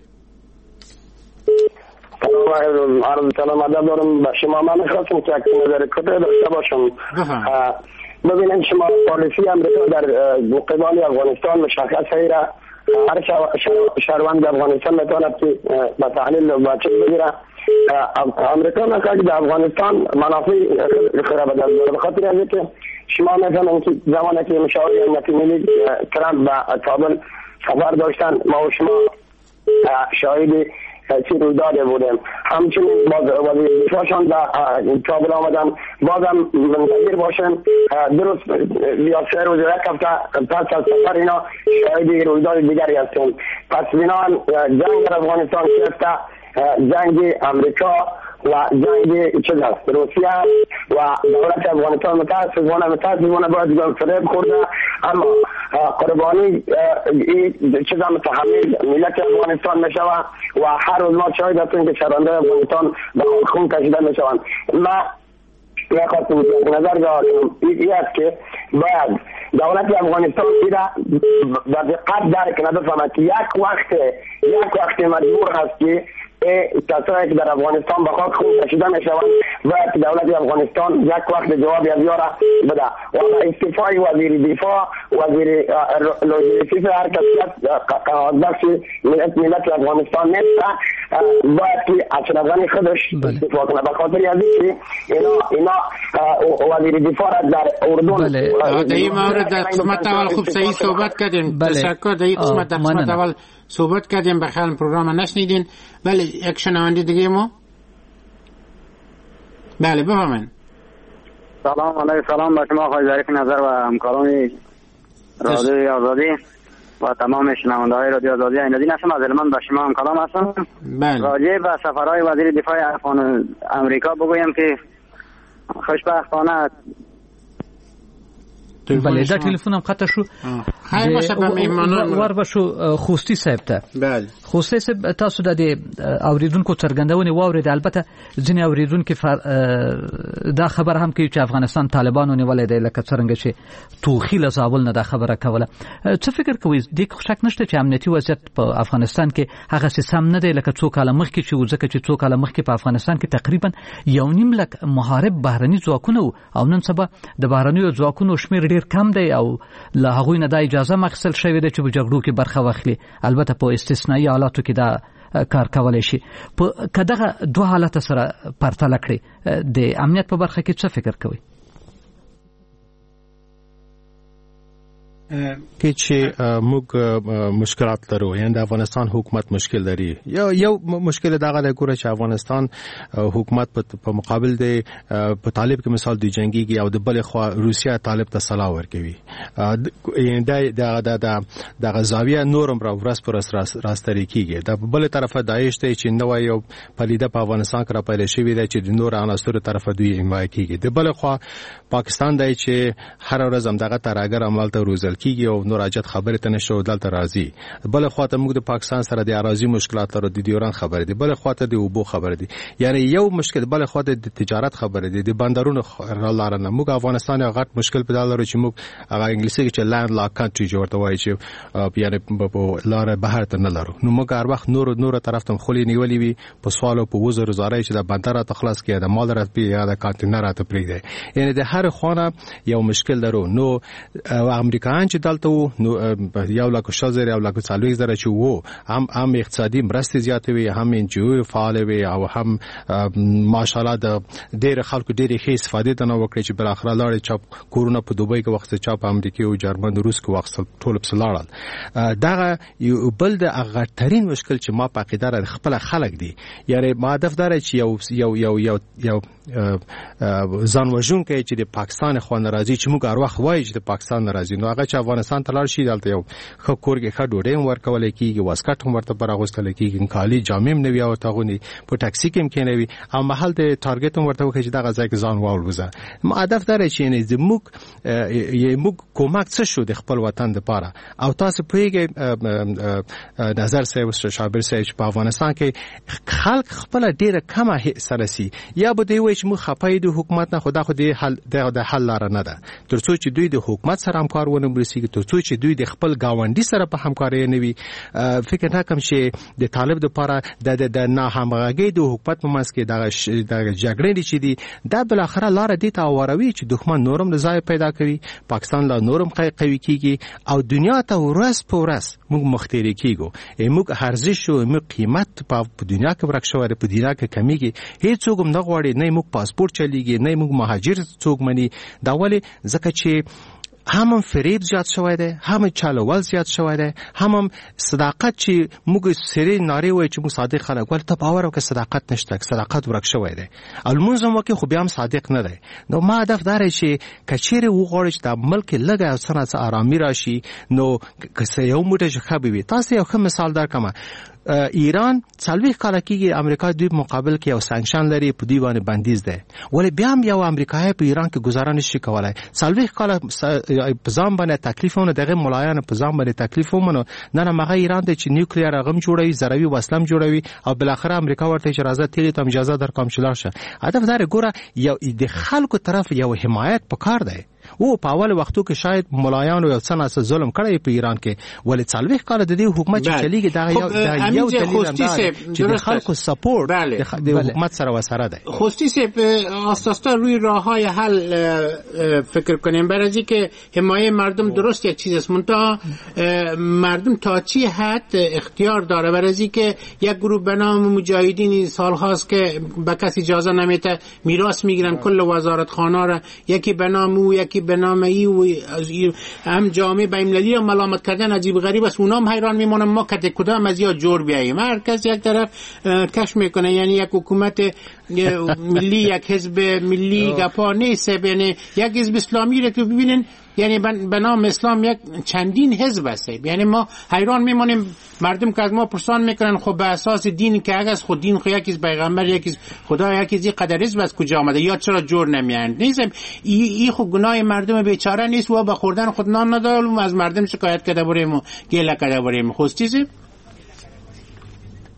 سلام ادب دارم به شما. من خواستم که یک نظر کوتاه داشته باشم. ببینید شما پالیسی امریکا در قبال افغانستان مشخصه را هر شهروند افغانستان میتواند که به تحلیل و چیز بگیره. امریکا نکرد در افغانستان منافع خراب دارد. به خاطر از اینکه شما میفهمید که زمانی که مشاور امنیتی ملی ترامپ به کابل سفر داشتن ما و شما شاهد چی رویداد بودیم. همچنین باز وزیر دفاعشان به کابل آمدن بازم منتظر باشن. درست یا 3 روز یک هفته پس از سفر اینا شاهد رویداد دیگری هستیم. پس بنابراین جنگ در افغانستان شفته جنگ امریکا و جنگ چیز است روسیه و دولت افغانستان متاسفانه باید فریب خورده. اما قربانی این چیز هم متحمل ملت افغانستان میشوند و هر روز ما شاهد هستیم که شهروندان افغانستان به خون کشیده میشوند. ما خواستم نظر دارم این است که باید دولت افغانستان ایرا با دقت درک ندفهمد که یک وقت مجبور هست که کسایی که در افغانستان به خاک خون کشیده میشوند باید دولت افغانستان یک وقت جواب یادیاره بده و استعفای وزیر دفاع وزیر لوجستیک هر کسی قرارداد ملت افغانستان نیست باید که اشرافی خودش استعفا کنه. به خاطر از اینکه اینا وزیر دفاع در اردن در این مورد در قسمت اول خوب صحیح صحبت کردیم. تشکر. در این قسمت اول صحبت کردیم بخیال پروگرام نشنیدین. بله یک شنونده دیگه ما. بله بفرمایید. سلام علیکم. سلام به شما آقای ظریف نظر و همکاران رادیو آزادی و تمام شنونده‌های رادیو آزادی. این هستم از علمان به شما هم کلام هستم. راجع به سفرهای وزیر دفاع امریکا بگویم که خوشبختانه بله دا تلفن هم قطع شو. خیر باشه به میهمانان ور بشو خوستی صاحب ته. بله خوستی صاحب تاسو د اوریدونکو څرګندونې واورید. البته ځینې اوریدونکو دا خبر هم کوي چې افغانستان طالبانو نیولې دی لکه څنګه چې توخی له زابل نه دا خبره کوله. څه فکر کوئ د شک نشته چې امنیتي وضعیت په افغانستان کې هغه سم نه دی لکه څو کاله مخکې چې ځکه چې څو کاله مخکې په افغانستان کې تقریبا 1.5 لک محارب بهرني ځواکونه او نن سبا د بهرنیو ځواکونو شمیر ډیر کم دی او له هغوی نه د اجازه مخصل شوی دی چې په جګړو کې برخه واخلي. البته په استثنایی حالاتو کې دا کار کولای شي. په کداغه دوه حالت سره پرتله کړي د امنیت په برخه کې څه فکر کوي؟ کې چې موږ مشکلات لرو، یعنی د افغانستان حکومت مشکل لري. یو مشکل دغه د ګوره چې افغانستان حکومت په مقابل د په طالب کې مثال دی جنگيږي او د بل خوا روسیا طالب ته صلاح ورکوي. یعنی د غزاویه نورم را ورس پر راستري کیږي. د بل طرفه داعش ته چې نو یو پلیده په افغانستان کې را پیل شوی دی چې د نور عناصر طرفه دوی حمایت کیږي. د بل خوا پاکستان دی چې هر ورځ هم دغه ترګر عمل ته روزل کیږي او نور اجت خبره ته نشو دلته راځي. بل خواته موږ د پاکستان سره د اراضي مشکلات لرو، د دیوران خبره دي، بل خواته د اوبو خبره دي. یعنی یو مشکل بل خواته د تجارت خبره دي، د بندرونو لار نه. موږ افغانستان یو غټ مشکل په دال لرو چې موږ هغه انګلیسي کې لند لاک کنټری جوړته وایي چې یعنی په لار بهر ته نه لرو. نو موږ هر وخت نور طرف ته خولي نیولې وي په سوالو په وزر زارای چې د بندر ته خلاص کړي، د مال رات په یا د کانټینر ته پریږدي. یعنی د هر خانه یو مشکل درو. نو امریکایان چې دلته نو یو لکه شزر یو لکه څلوي زره چې وو هم اقتصادي مرستې زیاتې وي، هم انجو فعال وي او هم ماشاءالله د ډېر خلکو ډېر ښه استفاده ته نو وکړي چې بل اخر لاړ چاپ کورونا په دوبۍ کې وخت چاپ امریکا او جرمن روس کې وخت ټول په لاړل. دا یو بل د غټرین مشکل چې ما په عقیده خپل خلک دي. یعنی ما هدف دار چې یو ځان وژون کوي چې د پاکستان خو ناراضي چې موږ هر وخت وایي چې د پاکستان ناراضي. نو هغه چې افغانستان ته لاړ شي دلته یو خو کورګه خډ ډوډۍ ورکول کیږي، واسکټ هم ورته براغوستل کیږي، کالي جامې نوي او تاغونی په ټاکسي کې کېنوي او محل د ټارګټ هم ورته وکړي چې دا غځای کې ځان واولوزه. ما هدف دار چې نه زموږ کومک څه شو د خپل وطن لپاره. او تاسو پوهیږئ نظر صاحب شابر صاحب په افغانستان کې خلک خپل ډیره کمه سره سي یا به دی وایي چې موږ خپای د حکومت نه خدا خو د حل لار نه ده. ترڅو چې دوی د حکومت سره همکار ونه مرسي، ترڅو چې دوی د خپل گاونډي سره په همکاري نه وي، فکر نه کوم چې د طالب لپاره د نه همغږي د حکومت په منځ کې د جګړې چې دي دا بل اخره لار دي ته وروي چې دښمن نورم ځای پیدا کوي، پاکستان لا نورم قوي کیږي او دنیا ته ورس په ورس موږ مختري کیږو. موږ ارزش او موږ قیمت په دنیا کې ورک شوی، په دنیا کې کمیږي. هیڅ څوک هم نه غواړي نه موږ پاسپورت چلیږي نه موږ مهاجر څوک مني. دا ولې ځکه چې هم فریب زیات شوی دی، هم چالوول زیات شوی دی، هم صداقت چې موږ سری ناری وای چې موږ صادق خلک ول ته باور وکړه صداقت نشته، صداقت ورک شوی دی. المنظم وکي خو بیا هم صادق نه دی. نو ما هدف دار چې کچېره وغوړي چې د ملک لګا او سنت آرامي راشي. نو که یو موټه خبي وي تاسو یو ښه مثال درکمه. ایران څلوي کال کې امریکا دوی مقابل کې یو سانکشن لري په دیوانه بندیز ده، ولی بیا هم یو امریکایي په ایران کې گزاره نشي کولای. څلوي کال په ځان باندې تکلیفونه دغه ملایان په ځان باندې تکلیفونه نه مغه ایران ته چې نیوکلیر رقم جوړوي، ضروي وسلم جوړوي او بل اخر امریکا ورته اجازه تیری ته اجازه درکوم شلاشه. هدف دار ګوره یو د خلکو طرف یو حمایت پکار دی. او په اول وختو کې شاید ملایان او څنګه ظلم کړی په ایران کې، ولې څلوي کال د دې حکومت چې چلیږي دا یو دلیل دی چې د خلکو سپورت د حکومت سره وسره ده. خوستی سپ اساسا روی راههای حل فکر کنیم برای که حمایت مردم درست یک چیز است، منتها مردم تا چی حد اختیار داره برای که یک گروه به نام مجاهدین سال هاست که به کسی اجازه نمیده میراث میگیرن کل وزارت خانه را، یکی به نام او یکی به نام ای و هم جامعه بین‌المللی ملامت کردن عجیب غریب است. اونام حیران میمونن ما کدام از یا جور بیاییم. هر کس یک طرف کش میکنه، یعنی یک حکومت ملی یک حزب ملی گپا نیست، یعنی یک حزب اسلامی رو که ببینین یعنی به نام اسلام یک چندین حزب است. یعنی ما حیران میمونیم مردم که از ما پرسان میکنن خب به اساس دین که اگه خود دین خود یکیز پیغمبر یکیز خدا یکیز قدر حزب از کجا آمده یا چرا جور نمیاند؟ نیست این خود گناه مردم بیچاره نیست و به خوردن خود نان نداریم از مردم شکایت کرده بریم و گله کرده بریم. خوستیزه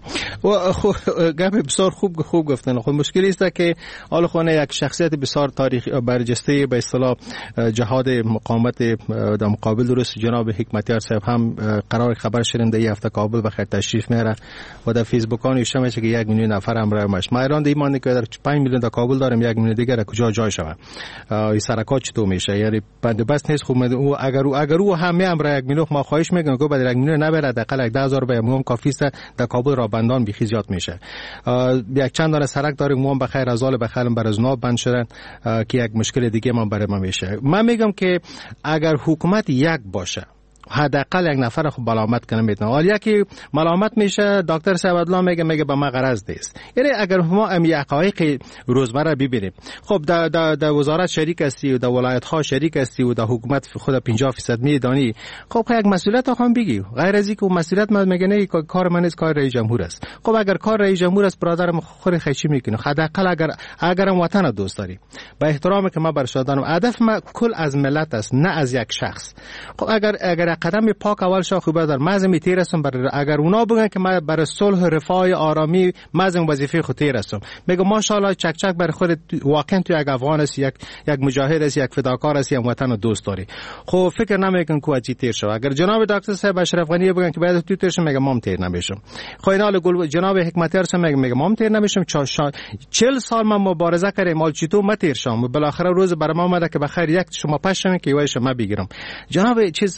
و گپ بسیار خوب گفتن. خب مشکلی است که حال خونه یک شخصیت بسیار تاریخی برجسته به اصطلاح جهاد مقاومت در مقابل روس جناب حکمتیار صاحب هم قرار خبر شدیم در هفته کابل بخیر تشریف میاره و در فیسبوکان نوشته میشه که 1 میلیون نفر همراه ماست. ما ایران ایمان که در 5 میلیون در کابل داریم، 1 میلیون دیگر کجا جای شود؟ این سرکات چطور میشه؟ یعنی بس نیست. خب اگر او همه همراه 1 میلیون ما خواهش میکنم که بعد 1 میلیون نبره، حداقل 10000 روپیه مهم کافی است در کابل را بندان بیخی زیاد میشه. یک چند دانه سرک داریم مهم بخیر از آل بخیر برزنا بند شدن که یک مشکل دیگه ما برای ما میشه. من میگم که اگر حکومت یک باشه حداقل 1 نفر خب ملامت کنه میتونه. حالا یکی ملامت میشه دکتر سعدالله میگه به ما غرض نیست. یعنی اگر ما ام حقایق روزمره ببینیم، خب در وزارت شریک هستی و در ولایت ها شریک هستی و در حکومت خود 50% میدانی، خب یک مسئولیت هم بگی. غیر از اینکه مسئولیت من میگه نه کار من نیست، کار رئیس جمهور است. خب اگر کار رئیس جمهور است برادرم خود خیچی میکنه. حداقل اگر وطن دوست داری با احترامی که ما برش دارم، هدف ما کل از ملت است نه از یک شخص. خب اگر قدم پاک اول شاه خوبه در مازم تیرسم بر اگر اونا بگن که من برای صلح رفاه آرامی مازم وظیفه خود تیرسم، میگم ماشاءالله چک بر خود واقعا تو یک افغان است، یک مجاهد است، یک فداکار است، یک وطن دوست داری. خب فکر نمیکنم که اجی تیر شو. اگر جناب دکتر صاحب اشرف غنی بگن که باید تو تیر شم، میگم مام تیر نمیشم. خب اینا جناب حکمتیار صاحب میگم مام تیر نمیشم. 40 سال من مبارزه کردم مال چی تو ما تیر شم، بالاخره روز برام اومد که بخیر یک شما پشم که وای شما بگیرم. جناب چیز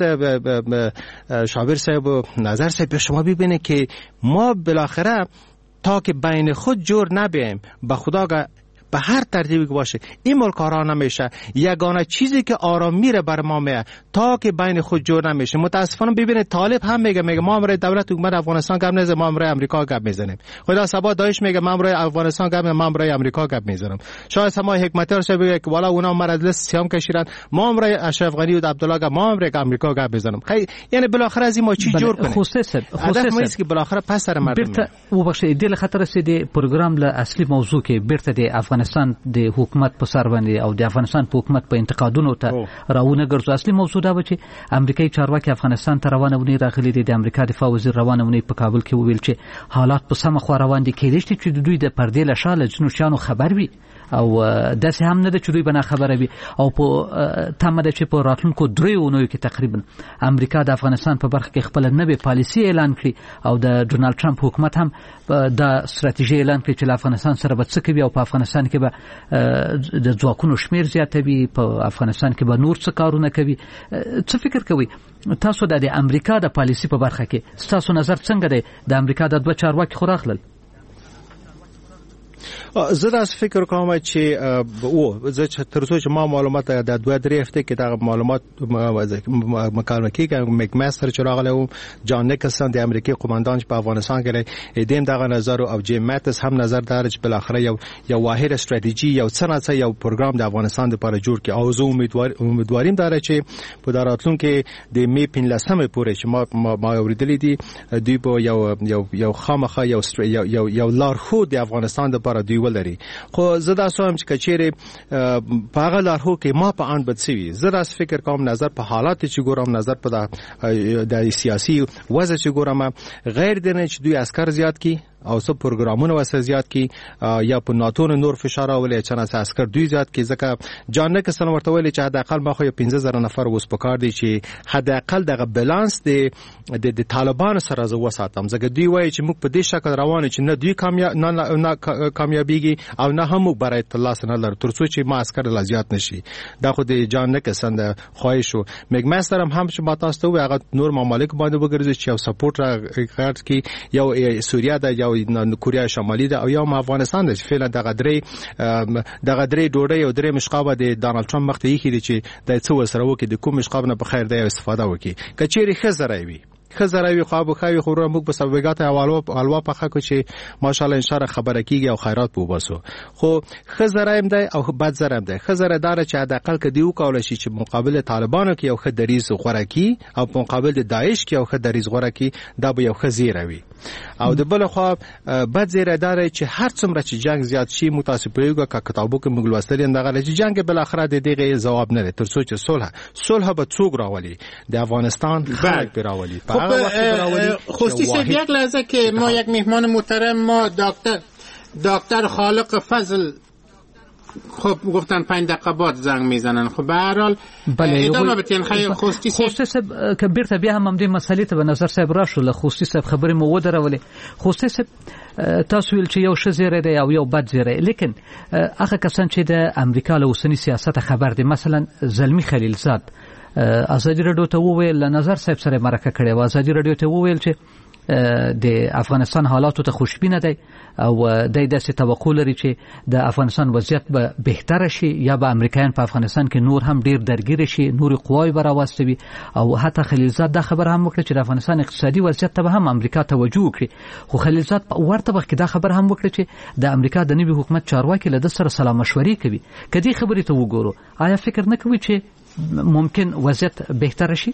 شابر صاحب و نظر صاحب شما ببینه که ما بالاخره تا که بین خود جور نبیم به خدا به هر ترتیبی که باشه این ملک کارا نمیشه. یگانه چیزی که آرام میره بر ما میه تا که بین خود جور نمیشه. متاسفانه ببینید طالب هم میگه ما امر دولت حکومت افغانستان گپ نمیزنیم، ما امر امریکا گپ میزنیم. خدا سبا داعش میگه ما امر افغانستان گپ نمیزنیم، ما امر امریکا گپ میزنیم. شاید سما حکمتیار صاحب بگه که والا اونا مرد سیام کشیدن، ما امر اشرف غنی و عبدالله گپ، ما امر امریکا گپ میزنیم. یعنی بالاخره از این ما چی جور کنیم؟ هدف ما است که بالاخره پس سر مردم و بخشه دل خطر رسیدي پروګرام له اصلي موضوع کې بیرته د افغانستان د حکومت په سر باندې او د افغانستان په حکومت په انتقادونو ته راونه ګرځو. اصلي موضوع دا و چې امریکایي چارواکي افغانستان ته روانه ونی راغلي دي. د امریکا دفاع وزیر روانه ونی په کابل کې وویل چې حالات په سمه خو روان دي، کېدای شي چې دوی د پردې له شاله جنوشانو خبر وي او داسې هم نه ده چې دوی به نه خبره وي. او په تمه ده چې په راتلونکو 3 اونیو کې تقریبا امریکا د افغانستان په برخه کې خپل نوې پالیسي اعلان کړي او د ډونالد ټرمپ حکومت هم د ستراتیژي اعلان کړي چې له افغانستان سره به څه کوي او په افغانستان کې به د ځواکونو شمیر زیاتوي، په افغانستان کې به نور څه کارونه کوي. څه فکر کوي تاسو د امریکا د پالیسي په برخه کې تاسو نظر څنګه دی؟ د امریکا د 2 چارواکي خو راغلل. زه داس فکر کوم چې زه ترڅو چې ما معلومات د 2-3 هفته کې دا معلومات مکالمه کیږي مکماستر چې راغله او جان نیکلسن د امریکای قوماندان په افغانستان کې دیم دغه نظر او جیم ماتس هم نظر دار چې بالاخره یو واحد استراتیژي یو څنګه یو پروګرام د افغانستان لپاره جوړ کړي او زه امیدواریم دار چې په راتلونکي د می 15 پورې چې ما اوریدلې دي دوی په یو خامخا یو لارښود د افغانستان لپاره دوی ولري. خو زه دا سوم چې کچېره په هغه لارښود کې ما په ان بدسوي. زه راس فکر کوم نظر په حالات چې ګورم، نظر په د سیاسي وضع چې ګورم، غیر دنه چې دوی عسكر زیات کی او څه پروګرامونه وسه زیات کی یا په ناتو نور فشار اولې چې عسكر دوی زیات کی. ځکه جان نیکلسن ورته ویل چې حداقل ما خو 15000 نفر وس پکار دي چې حداقل دغه بالانس د طالبان سره زو وساتم. ځکه دوی وایي چې موږ په دې شکل روان چې نه دوی کامیابیږي او نه هم برای الله سره لر ترڅو چې ما عسكر لا زیات نشي. دا خو د جان نیکلسن د خواهش او مګماستر هم چې ما تاسو ته هغه نور ممالک باندې وګرځي چې یو سپورټ راغړ کی یو سوریا د یو کوریا شمالي ده او یا افغانستان ده چې فعلا دغه درې ډوډۍ او درې مشقابه د ډانلډ ټرمپ مخ ته یې کړي چې د څو سره وکړي د کوم مشقاب نه په خیر دی استفاده وکړي. کچېری خزروي خزروي خواب خوي خورو موږ په سبوګات حلوا پخه کو چې ماشاءالله ان شاء الله خبره کیږي او خیرات بو باسو. خو خزرایم دی او بد زرم دی. خزره دار چې حداقل کدی وکول شي چې مقابل طالبانو کې یو خدریز غورکی او په مقابل د داعش کې یو خدریز غورکی دا به یو خزیروي. او د بل خو بد زیره دار چې هر څومره چې جنگ زیات شي متاسفانه که کتابو کې موږ لوستل دغه چې جنگ بل اخره د دغه جواب نه تر څو چې صلح به څوک راولي د افغانستان خلک راولي. خوستی صاحب یک لحظه که ما یک مهمان محترم ما دکتر خالق فضل خب گفتن 5 دقیقه بعد زنگ میزنن. خب به هر حال ادامه بتین. خیر خوستی صاحب که بیرته بیا هم دې مسلې ته به نظر صاحب راشو. له خوستی صاحب خبرې مو ودرولې. خوستی صاحب تاسو ویل چې یو ښه زیری دی او یو بد زیری، لیکن هغه کسان چې د امریکا له اوسني سیاست خبر دي، مثلا زلمی خلیلزاد ازادي رادیو ته وویل، له نظر صاحب سره مرکه کړې و، ازادي رادیو ته وویل چې د افغانستان حالاتو ته خوشبینه دی او د داسې توقع لري چې د افغانستان وضعیت به بهتر شي یا به امریکایان په افغانستان کې نور هم ډیر درګیر شي، نور قواوی به راوستوي. او حتی خلیلزاد دا خبر هم وکړه چې د افغانستان اقتصادي وضعیت ته به هم امریکا توجه وکړي. خو خلیلزاد په ورته وخت کې دا خبر هم وکړه چې د امریکا د نوي حکومت چارواکي له د سره سلا مشورې کوي. کدي خبرې ته وګورو، آیا فکر نه کوي چې ممکن وضعیت بهتر شي؟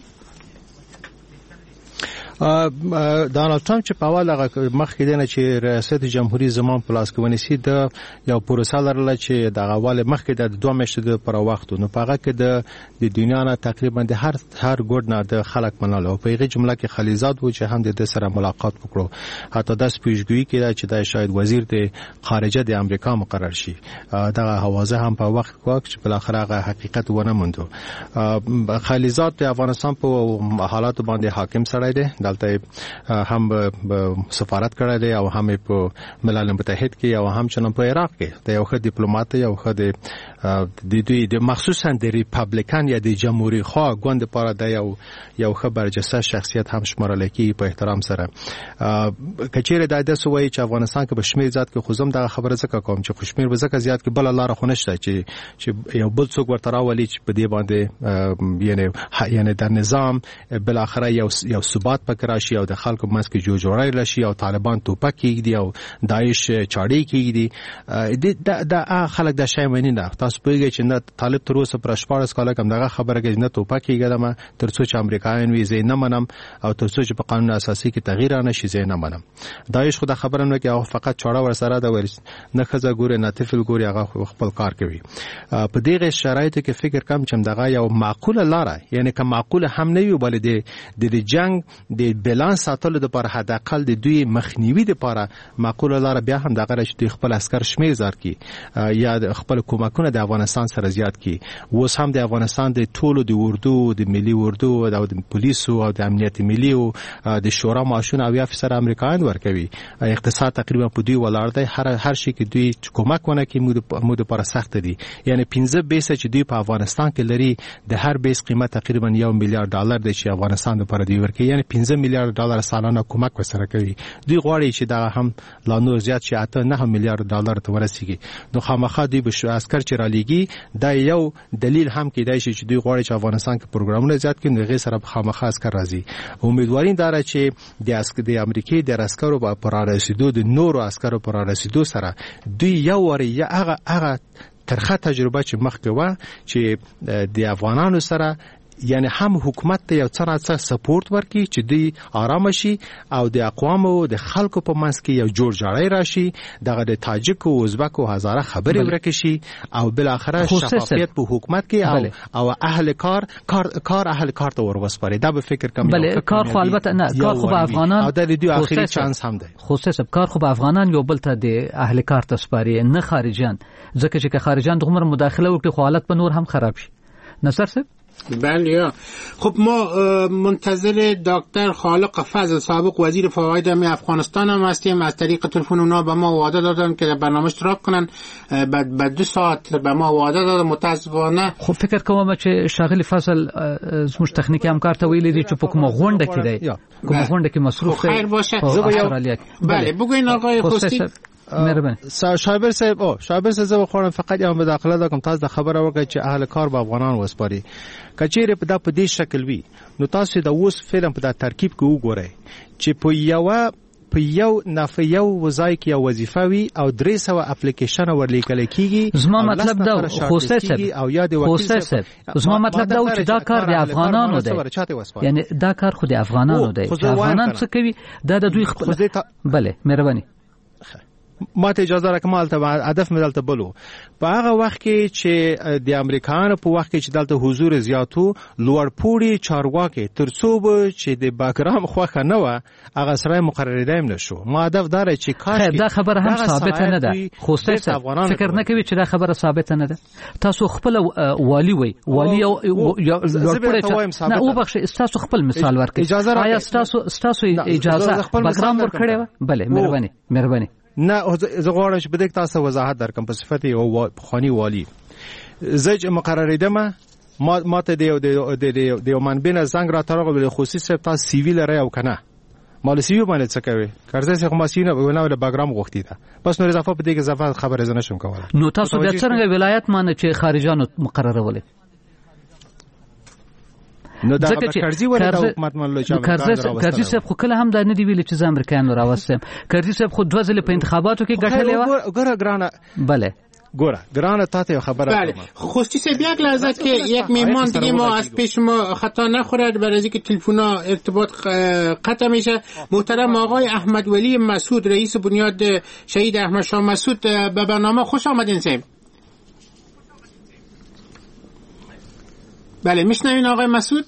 دانالد ټرمپ چې په اول هغه مخکې دینه چې ریاست جمهوریت زمان پلاس کوونی سي د یو پروسه لرله چې د اول مخکې د 2 میاشتې پر وخت نو په هغه کې د دنیا نه تقریبا د هر ګوډ نه د خلک منل او په هغه جمله کې خلیزاد و چې هم د سره ملاقات وکړو. حتی د سپیشګوي کې چې د شاید وزیر د خارجه د امریکا مقرر شي. دغه حوازه هم په وخت کې چې بل اخر هغه حقیقت ونه موندو. خلیزاد د افغانستان په حالات باندې حاکم سره دی، دلته هم سفارت کړی دی او هم په ملل متحد کې او هم چنان په عراق کې د یو ښه ډیپلوماټ یو ښه د مخصوصا د ریپابلیکن یا د جمهوریت خوا ګوند لپاره د یو ښه برجسته شخصیت هم شمارل کیږي په احترام سره. کچېره د داسې وایي چې افغانستان کې به شمیر زیات کې خو زم د خبره ځکه کوم چې شمیر به ځکه زیات کې بل لار خو نشته چې یو بل څوک ورته راولي چې په دې باندې یعنی د نظام بل اخره یو ثبات پکې راشي او د خلکو منځ کې جوړجوړی راشي او طالبان توپک کېږي او داعش چاړي کېږي. د خلک د شای مینه نه تاسو پوهیږئ چې نه طالب تر اوسه پر 14 کال کوم دغه خبره کې نه توپک کېږي تر څو چې امریکایان وي زه نه منم او تر څو چې په قانون اساسي کې تغییر نه شي زه نه منم. داعش خو د خبره نه کې او فقط چاړه ور سره دا ویل نه خزه ګوره نه طفل ګوري هغه خپل کار کوي. په دغه شرایطو کې فکر کوم چې دغه یو معقوله لاره یعنی که معقوله هم نه وي بلې د جنگ د بیلانس ساتلو لپاره حداقل د دوی مخنیوي لپاره معقوله لاره بیا هم دغه چې خپل عسكر شمیر زار کی یا خپل کومکونه د افغانستان سره زیات کی. اوس هم د افغانستان د ټولو د اردو د ملي اردو او د پولیسو او د امنیت ملي او د شورا معاشونه او افسر امریکایان ورکوي. اقتصاد تقریبا په دوی ولاړ دی. هر شي کې دوی کومک ونه کی مو لپاره سخت دي. یعنی 15 بیس چې دوی په افغانستان کې لري د هر بیس قیمت تقریبا $1 میلیارډ دی چې افغانستان لپاره دی ورکوي. یعنی $15 میلیارډ سالانه کومک وسره کوي. دوی غواړي چې دا هم لا نور زیات شي اته $9 میلیارډ ته ورسیږي. نو خامخا دوی به عسكر چې را لېږي دا یو دلیل هم کېدای شي چې دوی غواړي چې افغانستان کې پروګرامونه زیات کړي نو غیر سره خامخا عسكر راځي. امیدوارین دا چې د امریکای د عسکرو په رارسیدو د نورو عسکرو په رارسیدو سره دوی یو وری یا هغه ترخه تجربه چې مخکې و چې د افغانانو سره یعنی هم حکومت ته یو څه سپورټ ورکړي چې دوی آرام شي او د اقوامو د خلکو په منځ کې یو جوړجاړی راشي. دغه د تاجک او ازبک او هزاره خبرې ورکړي شي او بل اخره شفافیت په حکومت کې او اهل کار اهل کار ته ورسپاري. دا به فکر کوم بله کار خو البته نه کار خو به افغانان او د دوی اخري چانس هم دی. خصوصا کار خو به افغانان یو بل ته د اهل کار ته سپاري نه خارجيان، ځکه چې خارجيان دغه مداخله وکړي خو حالت به نور هم خراب شي. نصر صاحب بله. خب ما منتظر دکتر خالق فضل سابق وزیر فواید افغانستان هم هستیم. از طریق تلفن اونا به ما وعده دادن که در برنامه اشتراک کنن. بعد 2 ساعت به ما وعده دادن. متاسفانه خب فکر کوم چې شاغلی فضل زموږ تخنیکی همکار ته ویلي دي چې په کومه غونډه کې دی کومه غونډه کې مصروف دی. خیر باشه. بله بگوین آقای خوستی. مهرباني. شایبر صاحب زه خو فقط یو مداخله کوم. تاسو د خبره وکړه چې اهل کار به افغانان وسپاري. کچېره په دې شکل وي نو تاسو د اوس فلم په د ترکیب کې وګورئ چې په یو یو وظایف کې یو وظیفه وي او 300 اپلیکیشن ورلیکل کیږي. زما مطلب دا زما مطلب دا چې دا کار د افغانانو دی. یعنی دا کار خو د افغانانو دی. افغانان څه کوي دا د دوی خپل. بله مهرباني. ما ته اجازه راکړه مال ته هدف مې دلته بلو په هغه وخت کې چې د امریکایانو په وخت کې چې دلته حضور زیاتو لوړ پوړي چارواکي ترڅو به چې د باګرام خوخه نه و هغه سره مقرریدای نشو ما هدف دار چې کار دا خبره هم ثابت نه ده خو فکر نه کوي چې دا خبره ثابت نه ده تاسو خپل والی وای والی او لوړ پوړي نه او بخښه تاسو خپل مثال ورکړئ آیا تاسو اجازه باګرام ورکړې بله مهرباني نه زه غواړم چې بده تاسو وضاحت درکم په صفت یو خاني والی زج مقرریدم ما ته د منبع زنګ را ترغه خصوصي تاسو سیویل رای او کنه مال سیوی باندې څه کوي کارځه څه ماشینه ونه ول باګرام غوښتي ده بس نور اضافه په دې کې اضافه خبره زنه شم کوله نو تاسو د څنګه ولایت مانه چې خارجانو مقررولې نو دا کرزي ولې د حکومت منلو چې کرزي صاحب خو کله هم دا نه دی ویل چې امریکایانو راوستم کرزي صاحب خو دوه ځله په انتخاباتو کې ګټلې و ګره ګرانه بله گرانه تاته خبره بله خوستی صاحب یک لحظه که یک مهمان دیگه ما از پیش ما خطا نخورد برای اینکه تلفن‌ها ارتباط قطع میشه محترم آقای احمد ولی مسعود رئیس بنیاد شهید احمد شاه مسعود به برنامه خوش آمدین صاحب. بله میشنوین آقای مسعود؟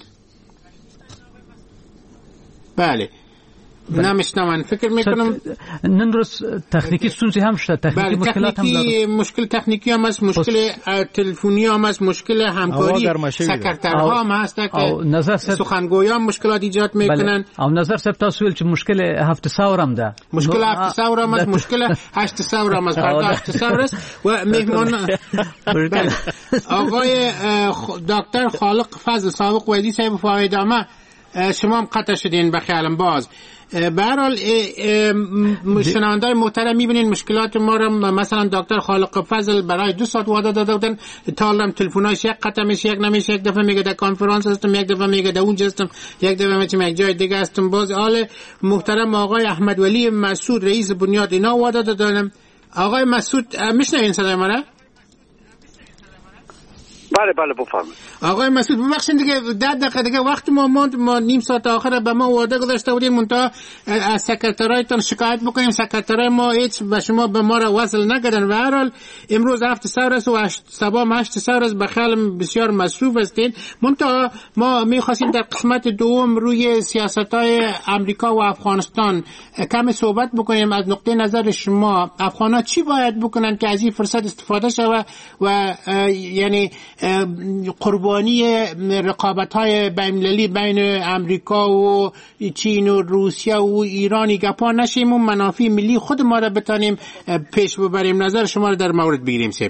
بله نمیشنون فکر میکنم نن روز تکنیکی ستونزی هم شده تکنیکی مشکلات هم داره مشکل تکنیکی هم هست مشکل تلفنی هم هست مشکل همکاری سکرترها هم هست که سخنگویان مشکلات ایجاد میکنن او نظر سب تاسو ویل چې مشکل 700 هم ده مشکل 700 هم هست مشکل 800 هم هست فردا 800 است و مهمان آقای دکتر خالق فضل سابق وزیر صاحب فایدامه شما هم قطع شدین بخیالم باز به هر حال شنونده‌های محترم می‌بینین مشکلات ما رو مثلا دکتر خالق فضل برای 2 ساعت وعده داده بودن تا الان تلفن‌هاش یک قطع میشه یک نمیشه یک دفعه میگه در کنفرانس هستم یک دفعه میگه در اونجا هستم یک دفعه میگه یک جای دیگه هستم باز حال محترم آقای احمد ولی مسعود رئیس بنیاد اینا وعده دادن آقای مسعود میشنوین صدای ما رو بله بفرمایید آقای مسعود ببخشید دیگه 10 دقیقه دیگه وقت ما ماند ما نیم ساعت آخر به ما وعده گذاشته بودین منتها از سکرترایتون شکایت بکنیم سکرترای ما هیچ به شما به ما را وصل نکردن و هر حال امروز 7 سال است و صبح 8 سال است به خیال بسیار مصروف هستین منتها ما می‌خواستیم در قسمت دوم روی سیاست‌های آمریکا و افغانستان کمی صحبت بکنیم از نقطه نظر شما افغان‌ها چی باید بکنن که از این فرصت استفاده شود و یعنی قربانی رقابت‌های بین‌المللی بین امریکا و چین و روسیه و ایرانی گپا نشیم و منافع ملی خود ما را بتانیم پیش ببریم نظر شما را در مورد بگیریم سیب.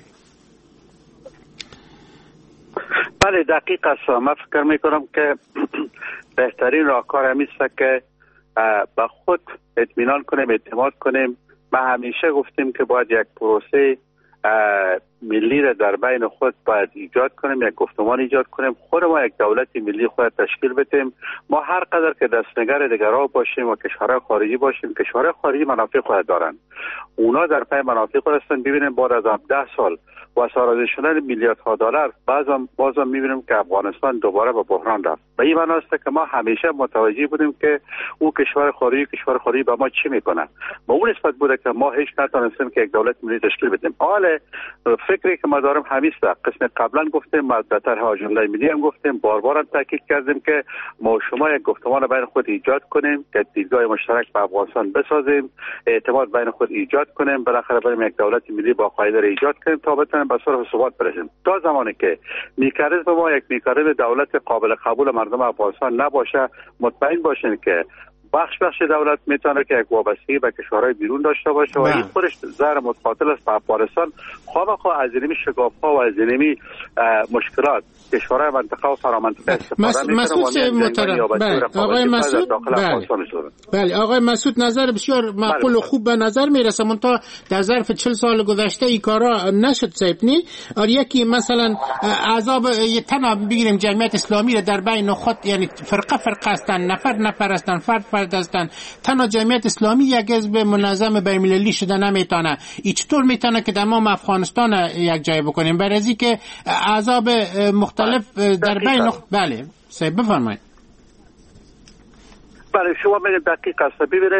بله دقیق است من فکر میکنم که بهترین راهکار همین است که به خود اطمینان کنیم اعتماد کنیم ما همیشه گفتیم که باید یک پروسه ملی را در بین خود باید ایجاد کنیم یک گفتمان ایجاد کنیم خود ما یک دولت ملی خود تشکیل بدیم ما هر قدر که دستنگر دیگرها باشیم و کشورهای خارجی باشیم کشورهای خارجی منافع خود دارن اونا در پای منافع خود هستن ببینیم بعد از 10 سال و سازی شدن میلیاردها دلار بازم میبینیم که افغانستان دوباره به بحران رفت به این معنی است که ما همیشه متوجه بودیم که او کشور خارجی به ما چی میکنه به اون نسبت بوده که ما هیچ نتونستیم که یک دولت ملی تشکیل بدیم حالا فکری که ما دارم همیشه قسم قبلا گفتیم ما در طرح جمله ملی هم گفتیم بار هم تاکید کردیم که ما شما یک گفتمان بین خود ایجاد کنیم که دیدگاه مشترک به افغانستان بسازیم اعتماد بین خود ایجاد کنیم بالاخره بریم یک دولت ملی با قاعده را ایجاد کنیم تا بتونیم به صلح و ثبات برسیم تا زمانی که میکانیزم ما یک میکانیزم دولت قابل قبول مردم افغانستان نباشه مطمئن باشین که بخش دولت میتونه که یک وابستگی به کشورهای بیرون داشته باشه و این خودش زهر متقاتل است به افغانستان خواهد از اینمی شگاف‌ها و از اینمی مشکلات کشورهای منطقه و فرامنطقه استفاده میکنه آقای مسعود بله آقای مسعود نظر بسیار معقول و خوب به نظر میرسه منتها در ظرف 40 سال گذشته این کارا نشد صاحب نی یکی مثلا اعضاب تنها بگیریم جمعیت اسلامی را در بین خود یعنی فرقه هستن نفر هستن فرد هستن تنها جمعیت اسلامی یک حزب منظم بین‌المللی شده نمیتونه این چطور میتونه که تمام افغانستان یک جای بکنیم برای از اینکه احزاب مختلف در بین بله صاحب بفرمایید بله شما میگید دقیق است ببینید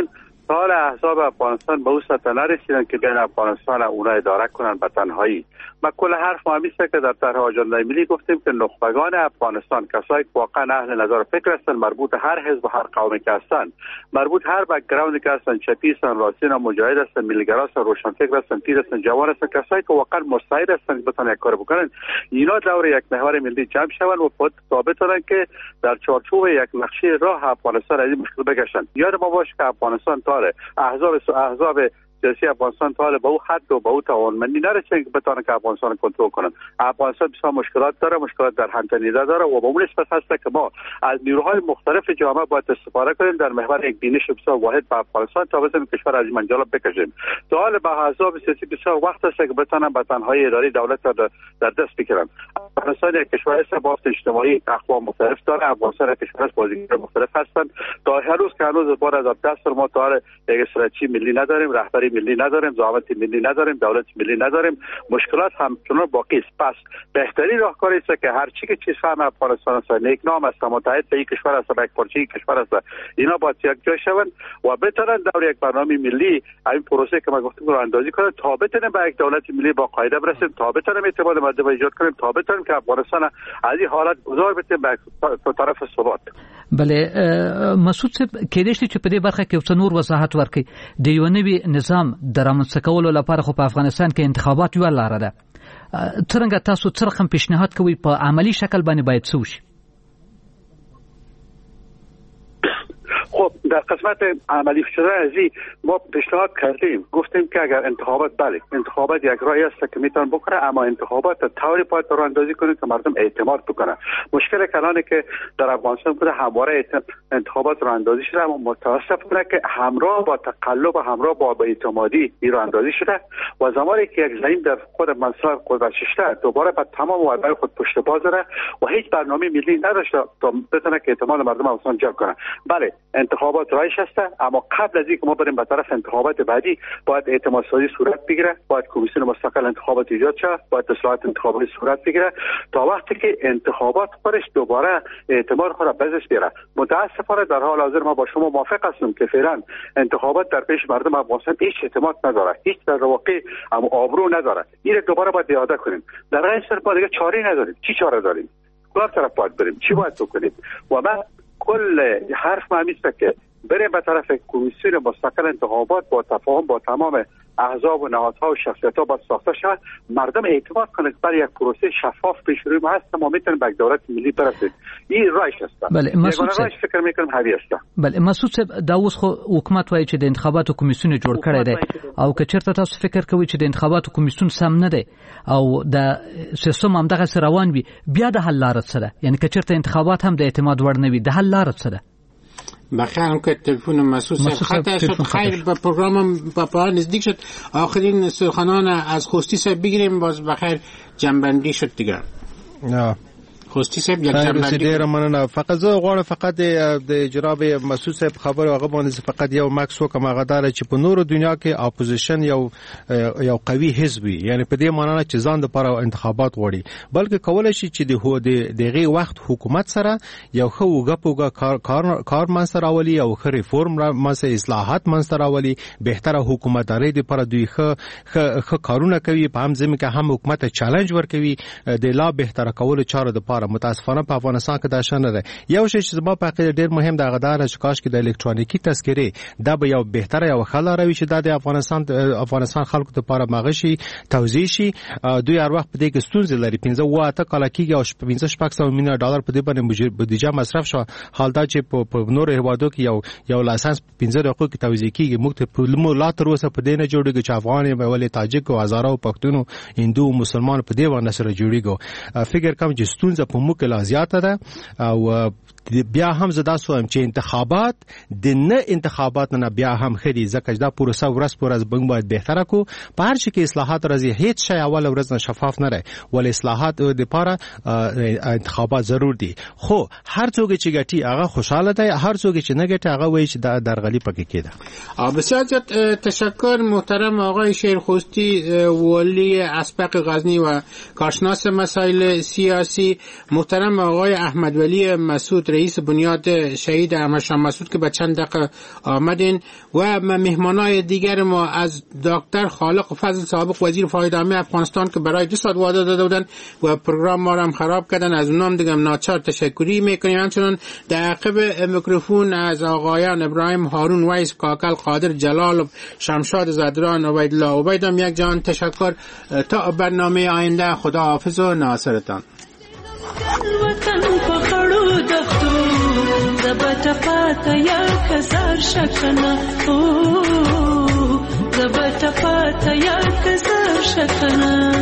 حال احزاب افغانستان به اون سطح نرسیدن که بیان افغانستان اونا اداره کنن به تنهایی. ما کل حرف ما همیشه که در طرح آژانده ملی گفتیم که نخبگان افغانستان، کسایی که واقعا اهل نظر و فکر هستن، مربوط هر حزب و هر قومی که هستن، مربوط هر بک‌گراندی که هستن، چپی هستن، راستی هستن، مجاهد هستن، ملی‌گرا هستن، روشنفکر هستن، پیر هستن، جوان هستن، کسایی که واقعا مستعد هستن که بتونن کار بکنن، اینا دور یک محور ملی جمع شون و خود ثابت کنن که در چارچوب یک نقشه راه افغانستان از این مشکل بگشتن. یاد ما باشه که افغانستان تاره احزاب سیاسی افغانستان تا به او حد و به او توانمندی نرسیدن که بتونن که افغانستان کنترل کنن. افغانستان بسیار مشکلات داره، مشکلات در همتنیده داره و به اون نسبت هست که ما از نیروهای مختلف جامعه باید استفاده کنیم در محور یک بینش بسیار واحد به افغانستان تا بتونیم کشور از این منجلاب بکشیم. تا حال به احزاب سیاسی بسیار وقت است که بتونن به تنهایی اداره دولت در دست بگیرن. افغانستان یک کشور است با اجتماعی اقوام مختلف داره. افغانستان یک کشور است بازیگر مختلف هستند. تا هر روز که هنوز بار از دست ما تا یک استراتژی ملی نداریم، رهبری ملی نداریم، ضوابط ملی نداریم، دولت ملی نداریم، مشکلات همچنان باقی است. پس بهترین راهکاری است که هر چی که چیز فهم افغانستان است، نیک نام است، متحد به یک کشور است، به یک پارچه کشور است، اینا باید یک جای شوند و بتونن دور یک برنامه ملی این پروسه که ما گفتیم رو اندازی کنن تا بتونیم به یک دولت ملی با قاعده برسیم، تا بتونیم اعتماد مردم ایجاد کنیم، تا بتونیم که افغانستان از این حالت گذار بتیم به طرف ثبات. بله مسعود صاحب کېدای شي چې په دې برخه کې څو نور وضاحت ورکړي. د یو نوي نظام د رامنځته کولو لپاره خو په افغانستان کې انتخابات یو لاره ده. څنګه تاسو څه رقم پیشنهاد کوئ په عملی شکل باندې باید څه وشي؟ خب در قسمت عملی شده ازی ما پیشنهاد کردیم، گفتیم که اگر انتخابات یک راهی است که میتونه بکنه، اما انتخابات طوری باید راه اندازی کنه که مردم اعتماد بکنه. مشکل کلانی که در افغانستان بوده همواره انتخابات راه اندازی شده، اما متاسفانه که همراه با تقلب و همراه با اعتمادی راه اندازی شده و زمانی که یک زعیم در خود منصب قدرت شده دوباره به تمام وعده خود پشت باز داره و هیچ برنامه ملی نداشته تا بتونه که اعتماد مردم افغانستان جلب کنه. بله انتخابات رایش هست، اما قبل از اینکه ما بریم به طرف انتخابات بعدی باید اعتماد سازی صورت بگیره، باید کمیسیون مستقل انتخابات ایجاد شه، باید اصلاحات انتخاباتی صورت بگیره تا وقتی که انتخابات خودش دوباره اعتماد خود را بزش بیاره. متاسفانه در حال حاضر ما با شما موافق هستم که فعلا انتخابات در پیش مردم افغانستان هیچ اعتماد نداره، هیچ در واقع هم آبرو نداره. این دوباره باید اعاده کنیم. در غیر صورت ما دیگه چاره نداریم. چی چاره داریم؟ کدام طرف باید بریم؟ چی باید بکنیم؟ و من کل حرف ما همیست که بریم به طرف کمیسیون مستقل انتخابات با تفاهم با تمام احزاب و نهادها و شخصیت‌ها باید ساخته شود، مردم اعتماد کنند برای یک پروسه شفاف پیش روی ما هست، ما میتونیم به دولت ملی برسیم. این راهش است. بله مسعود صاحب فکر میکنم هوی است. بله مسعود صاحب دا اوس خو حکومت وایي چې د انتخاباتو کمیسیون جوړ کړی دی او که چېرته تاسو فکر کوئ چې د انتخاباتو کمیسیون سم نه دی او د سیستم هم دغه روان وي، بیا د حل لاره څه ده؟ یعنی که چېرته انتخابات هم د اعتماد وړ نه وي د حل لاره څه ده؟ بخیر هم که تلفن مسعود خطا شد. خیر به پروگرامم با پایان نزدیک شد. آخرین سخنان از خوستی صاحب بگیریم، باز بخیر جنبندی شد دیگه. نه خوستی صاحب یک جنبندی ډیر مننه. فقط زه غواړم فقط د جناب مسعود صاحب خبره هغه باندې فقط یو مکس وکم، هغه دار چې په نورو دنیا کې اپوزیشن یو قوي حزب وي، یعنی په دې معنی چې ځان د لپاره انتخابات وړي، بلکې کولای شي چې دغه وخت حکومت سره یو خو وګپوګه کار منځ راولي او خو ریفورم منځ اصلاحات منځ راولي، بهتره حکومتداري د لپاره دوی خو کارونه کوي، په هم ځمکه هم حکومت چالش ورکوي د لا بهتره کولو چارو د لپاره. متاسفانه په افغانستان کې دا شنه ده. یو شی چې زما په عقیده ډیر مهم ده غدار چې کاش کې د الکترونیکی تذکره دا به یو بهتره یو خلا راوي چې د افغانستان خلکو ته لپاره مغشي توزیع شي. دوی هر وخت په دې کې ستونزې لري. 15 کال کېږي او 15 میلیون ډالر په دې باندې بودیجه مصرف شو. حال دا چې په نور هیوادو کې یو لایسنس 15 دقیقو کې توزیع کېږي. موږ ته په لا تر اوسه په دې نه جوړیږي چې افغان ولې تاجک او هزاره او پښتون هندو مسلمان په دې باندې سره جوړیږي. فکر کوم چې ستونزه په موږ لا زیاته ده او بیا هم زدا سوم چې انتخابات د نه انتخابات نه بیا هم خدي ځکه دا پروسه ورځ پر ورځ بنګ باید بهتره کو. په هر شي کې اصلاحات راځي، هیڅ شی اول ورځ نه شفاف نه راځي، ول اصلاحات د لپاره انتخابات ضرور دي. خو هر څوک چې ګټي هغه خوشاله دی، هر څوک چې نه ګټي هغه وایي چې دا درغلي پکې کېده. بسیار زیاد تشکر محترم آقای شیرخستی والی اسبق غزنی و کارشناس مسائل سیاسی، محترم آقای احمد ولی مسعود رئیس بنیاد شهید احمد شاه مسعود که به چند دقیقه آمدین و مهمانای دیگر ما از دکتر خالق فضل سابق وزیر فاید عامه افغانستان که برای 2 ساعت وعده داده بودن و پروگرام ما را هم خراب کردن، از اونام دیگه ناچار تشکری میکنیم. همچنان در عقب میکروفون از آقایان ابراهیم هارون ویس کاکل قادر جلال شمشاد زدران عبیدالله عبیدم یک جان تشکر. تا برنامه آینده خدا حافظ و ناصرتان. وطن پخړو دختو زبټ پاته یا کزار شکنه زبټ پاته یا کزار شکنه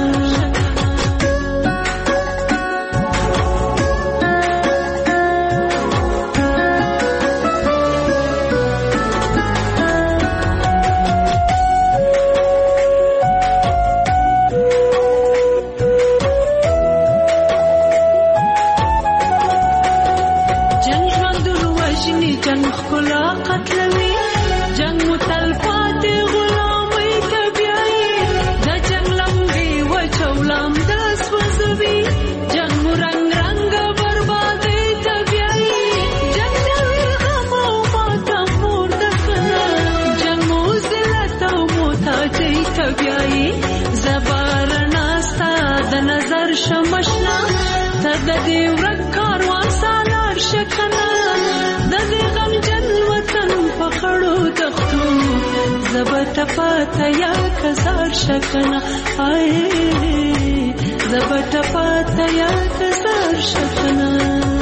شمشنا د دې ورک کاروان سالار شکنه د دې غم جن وطن په خړو دښتو زبټ پاته یا کزار شکنه زبټ پاته یا کزار شکنه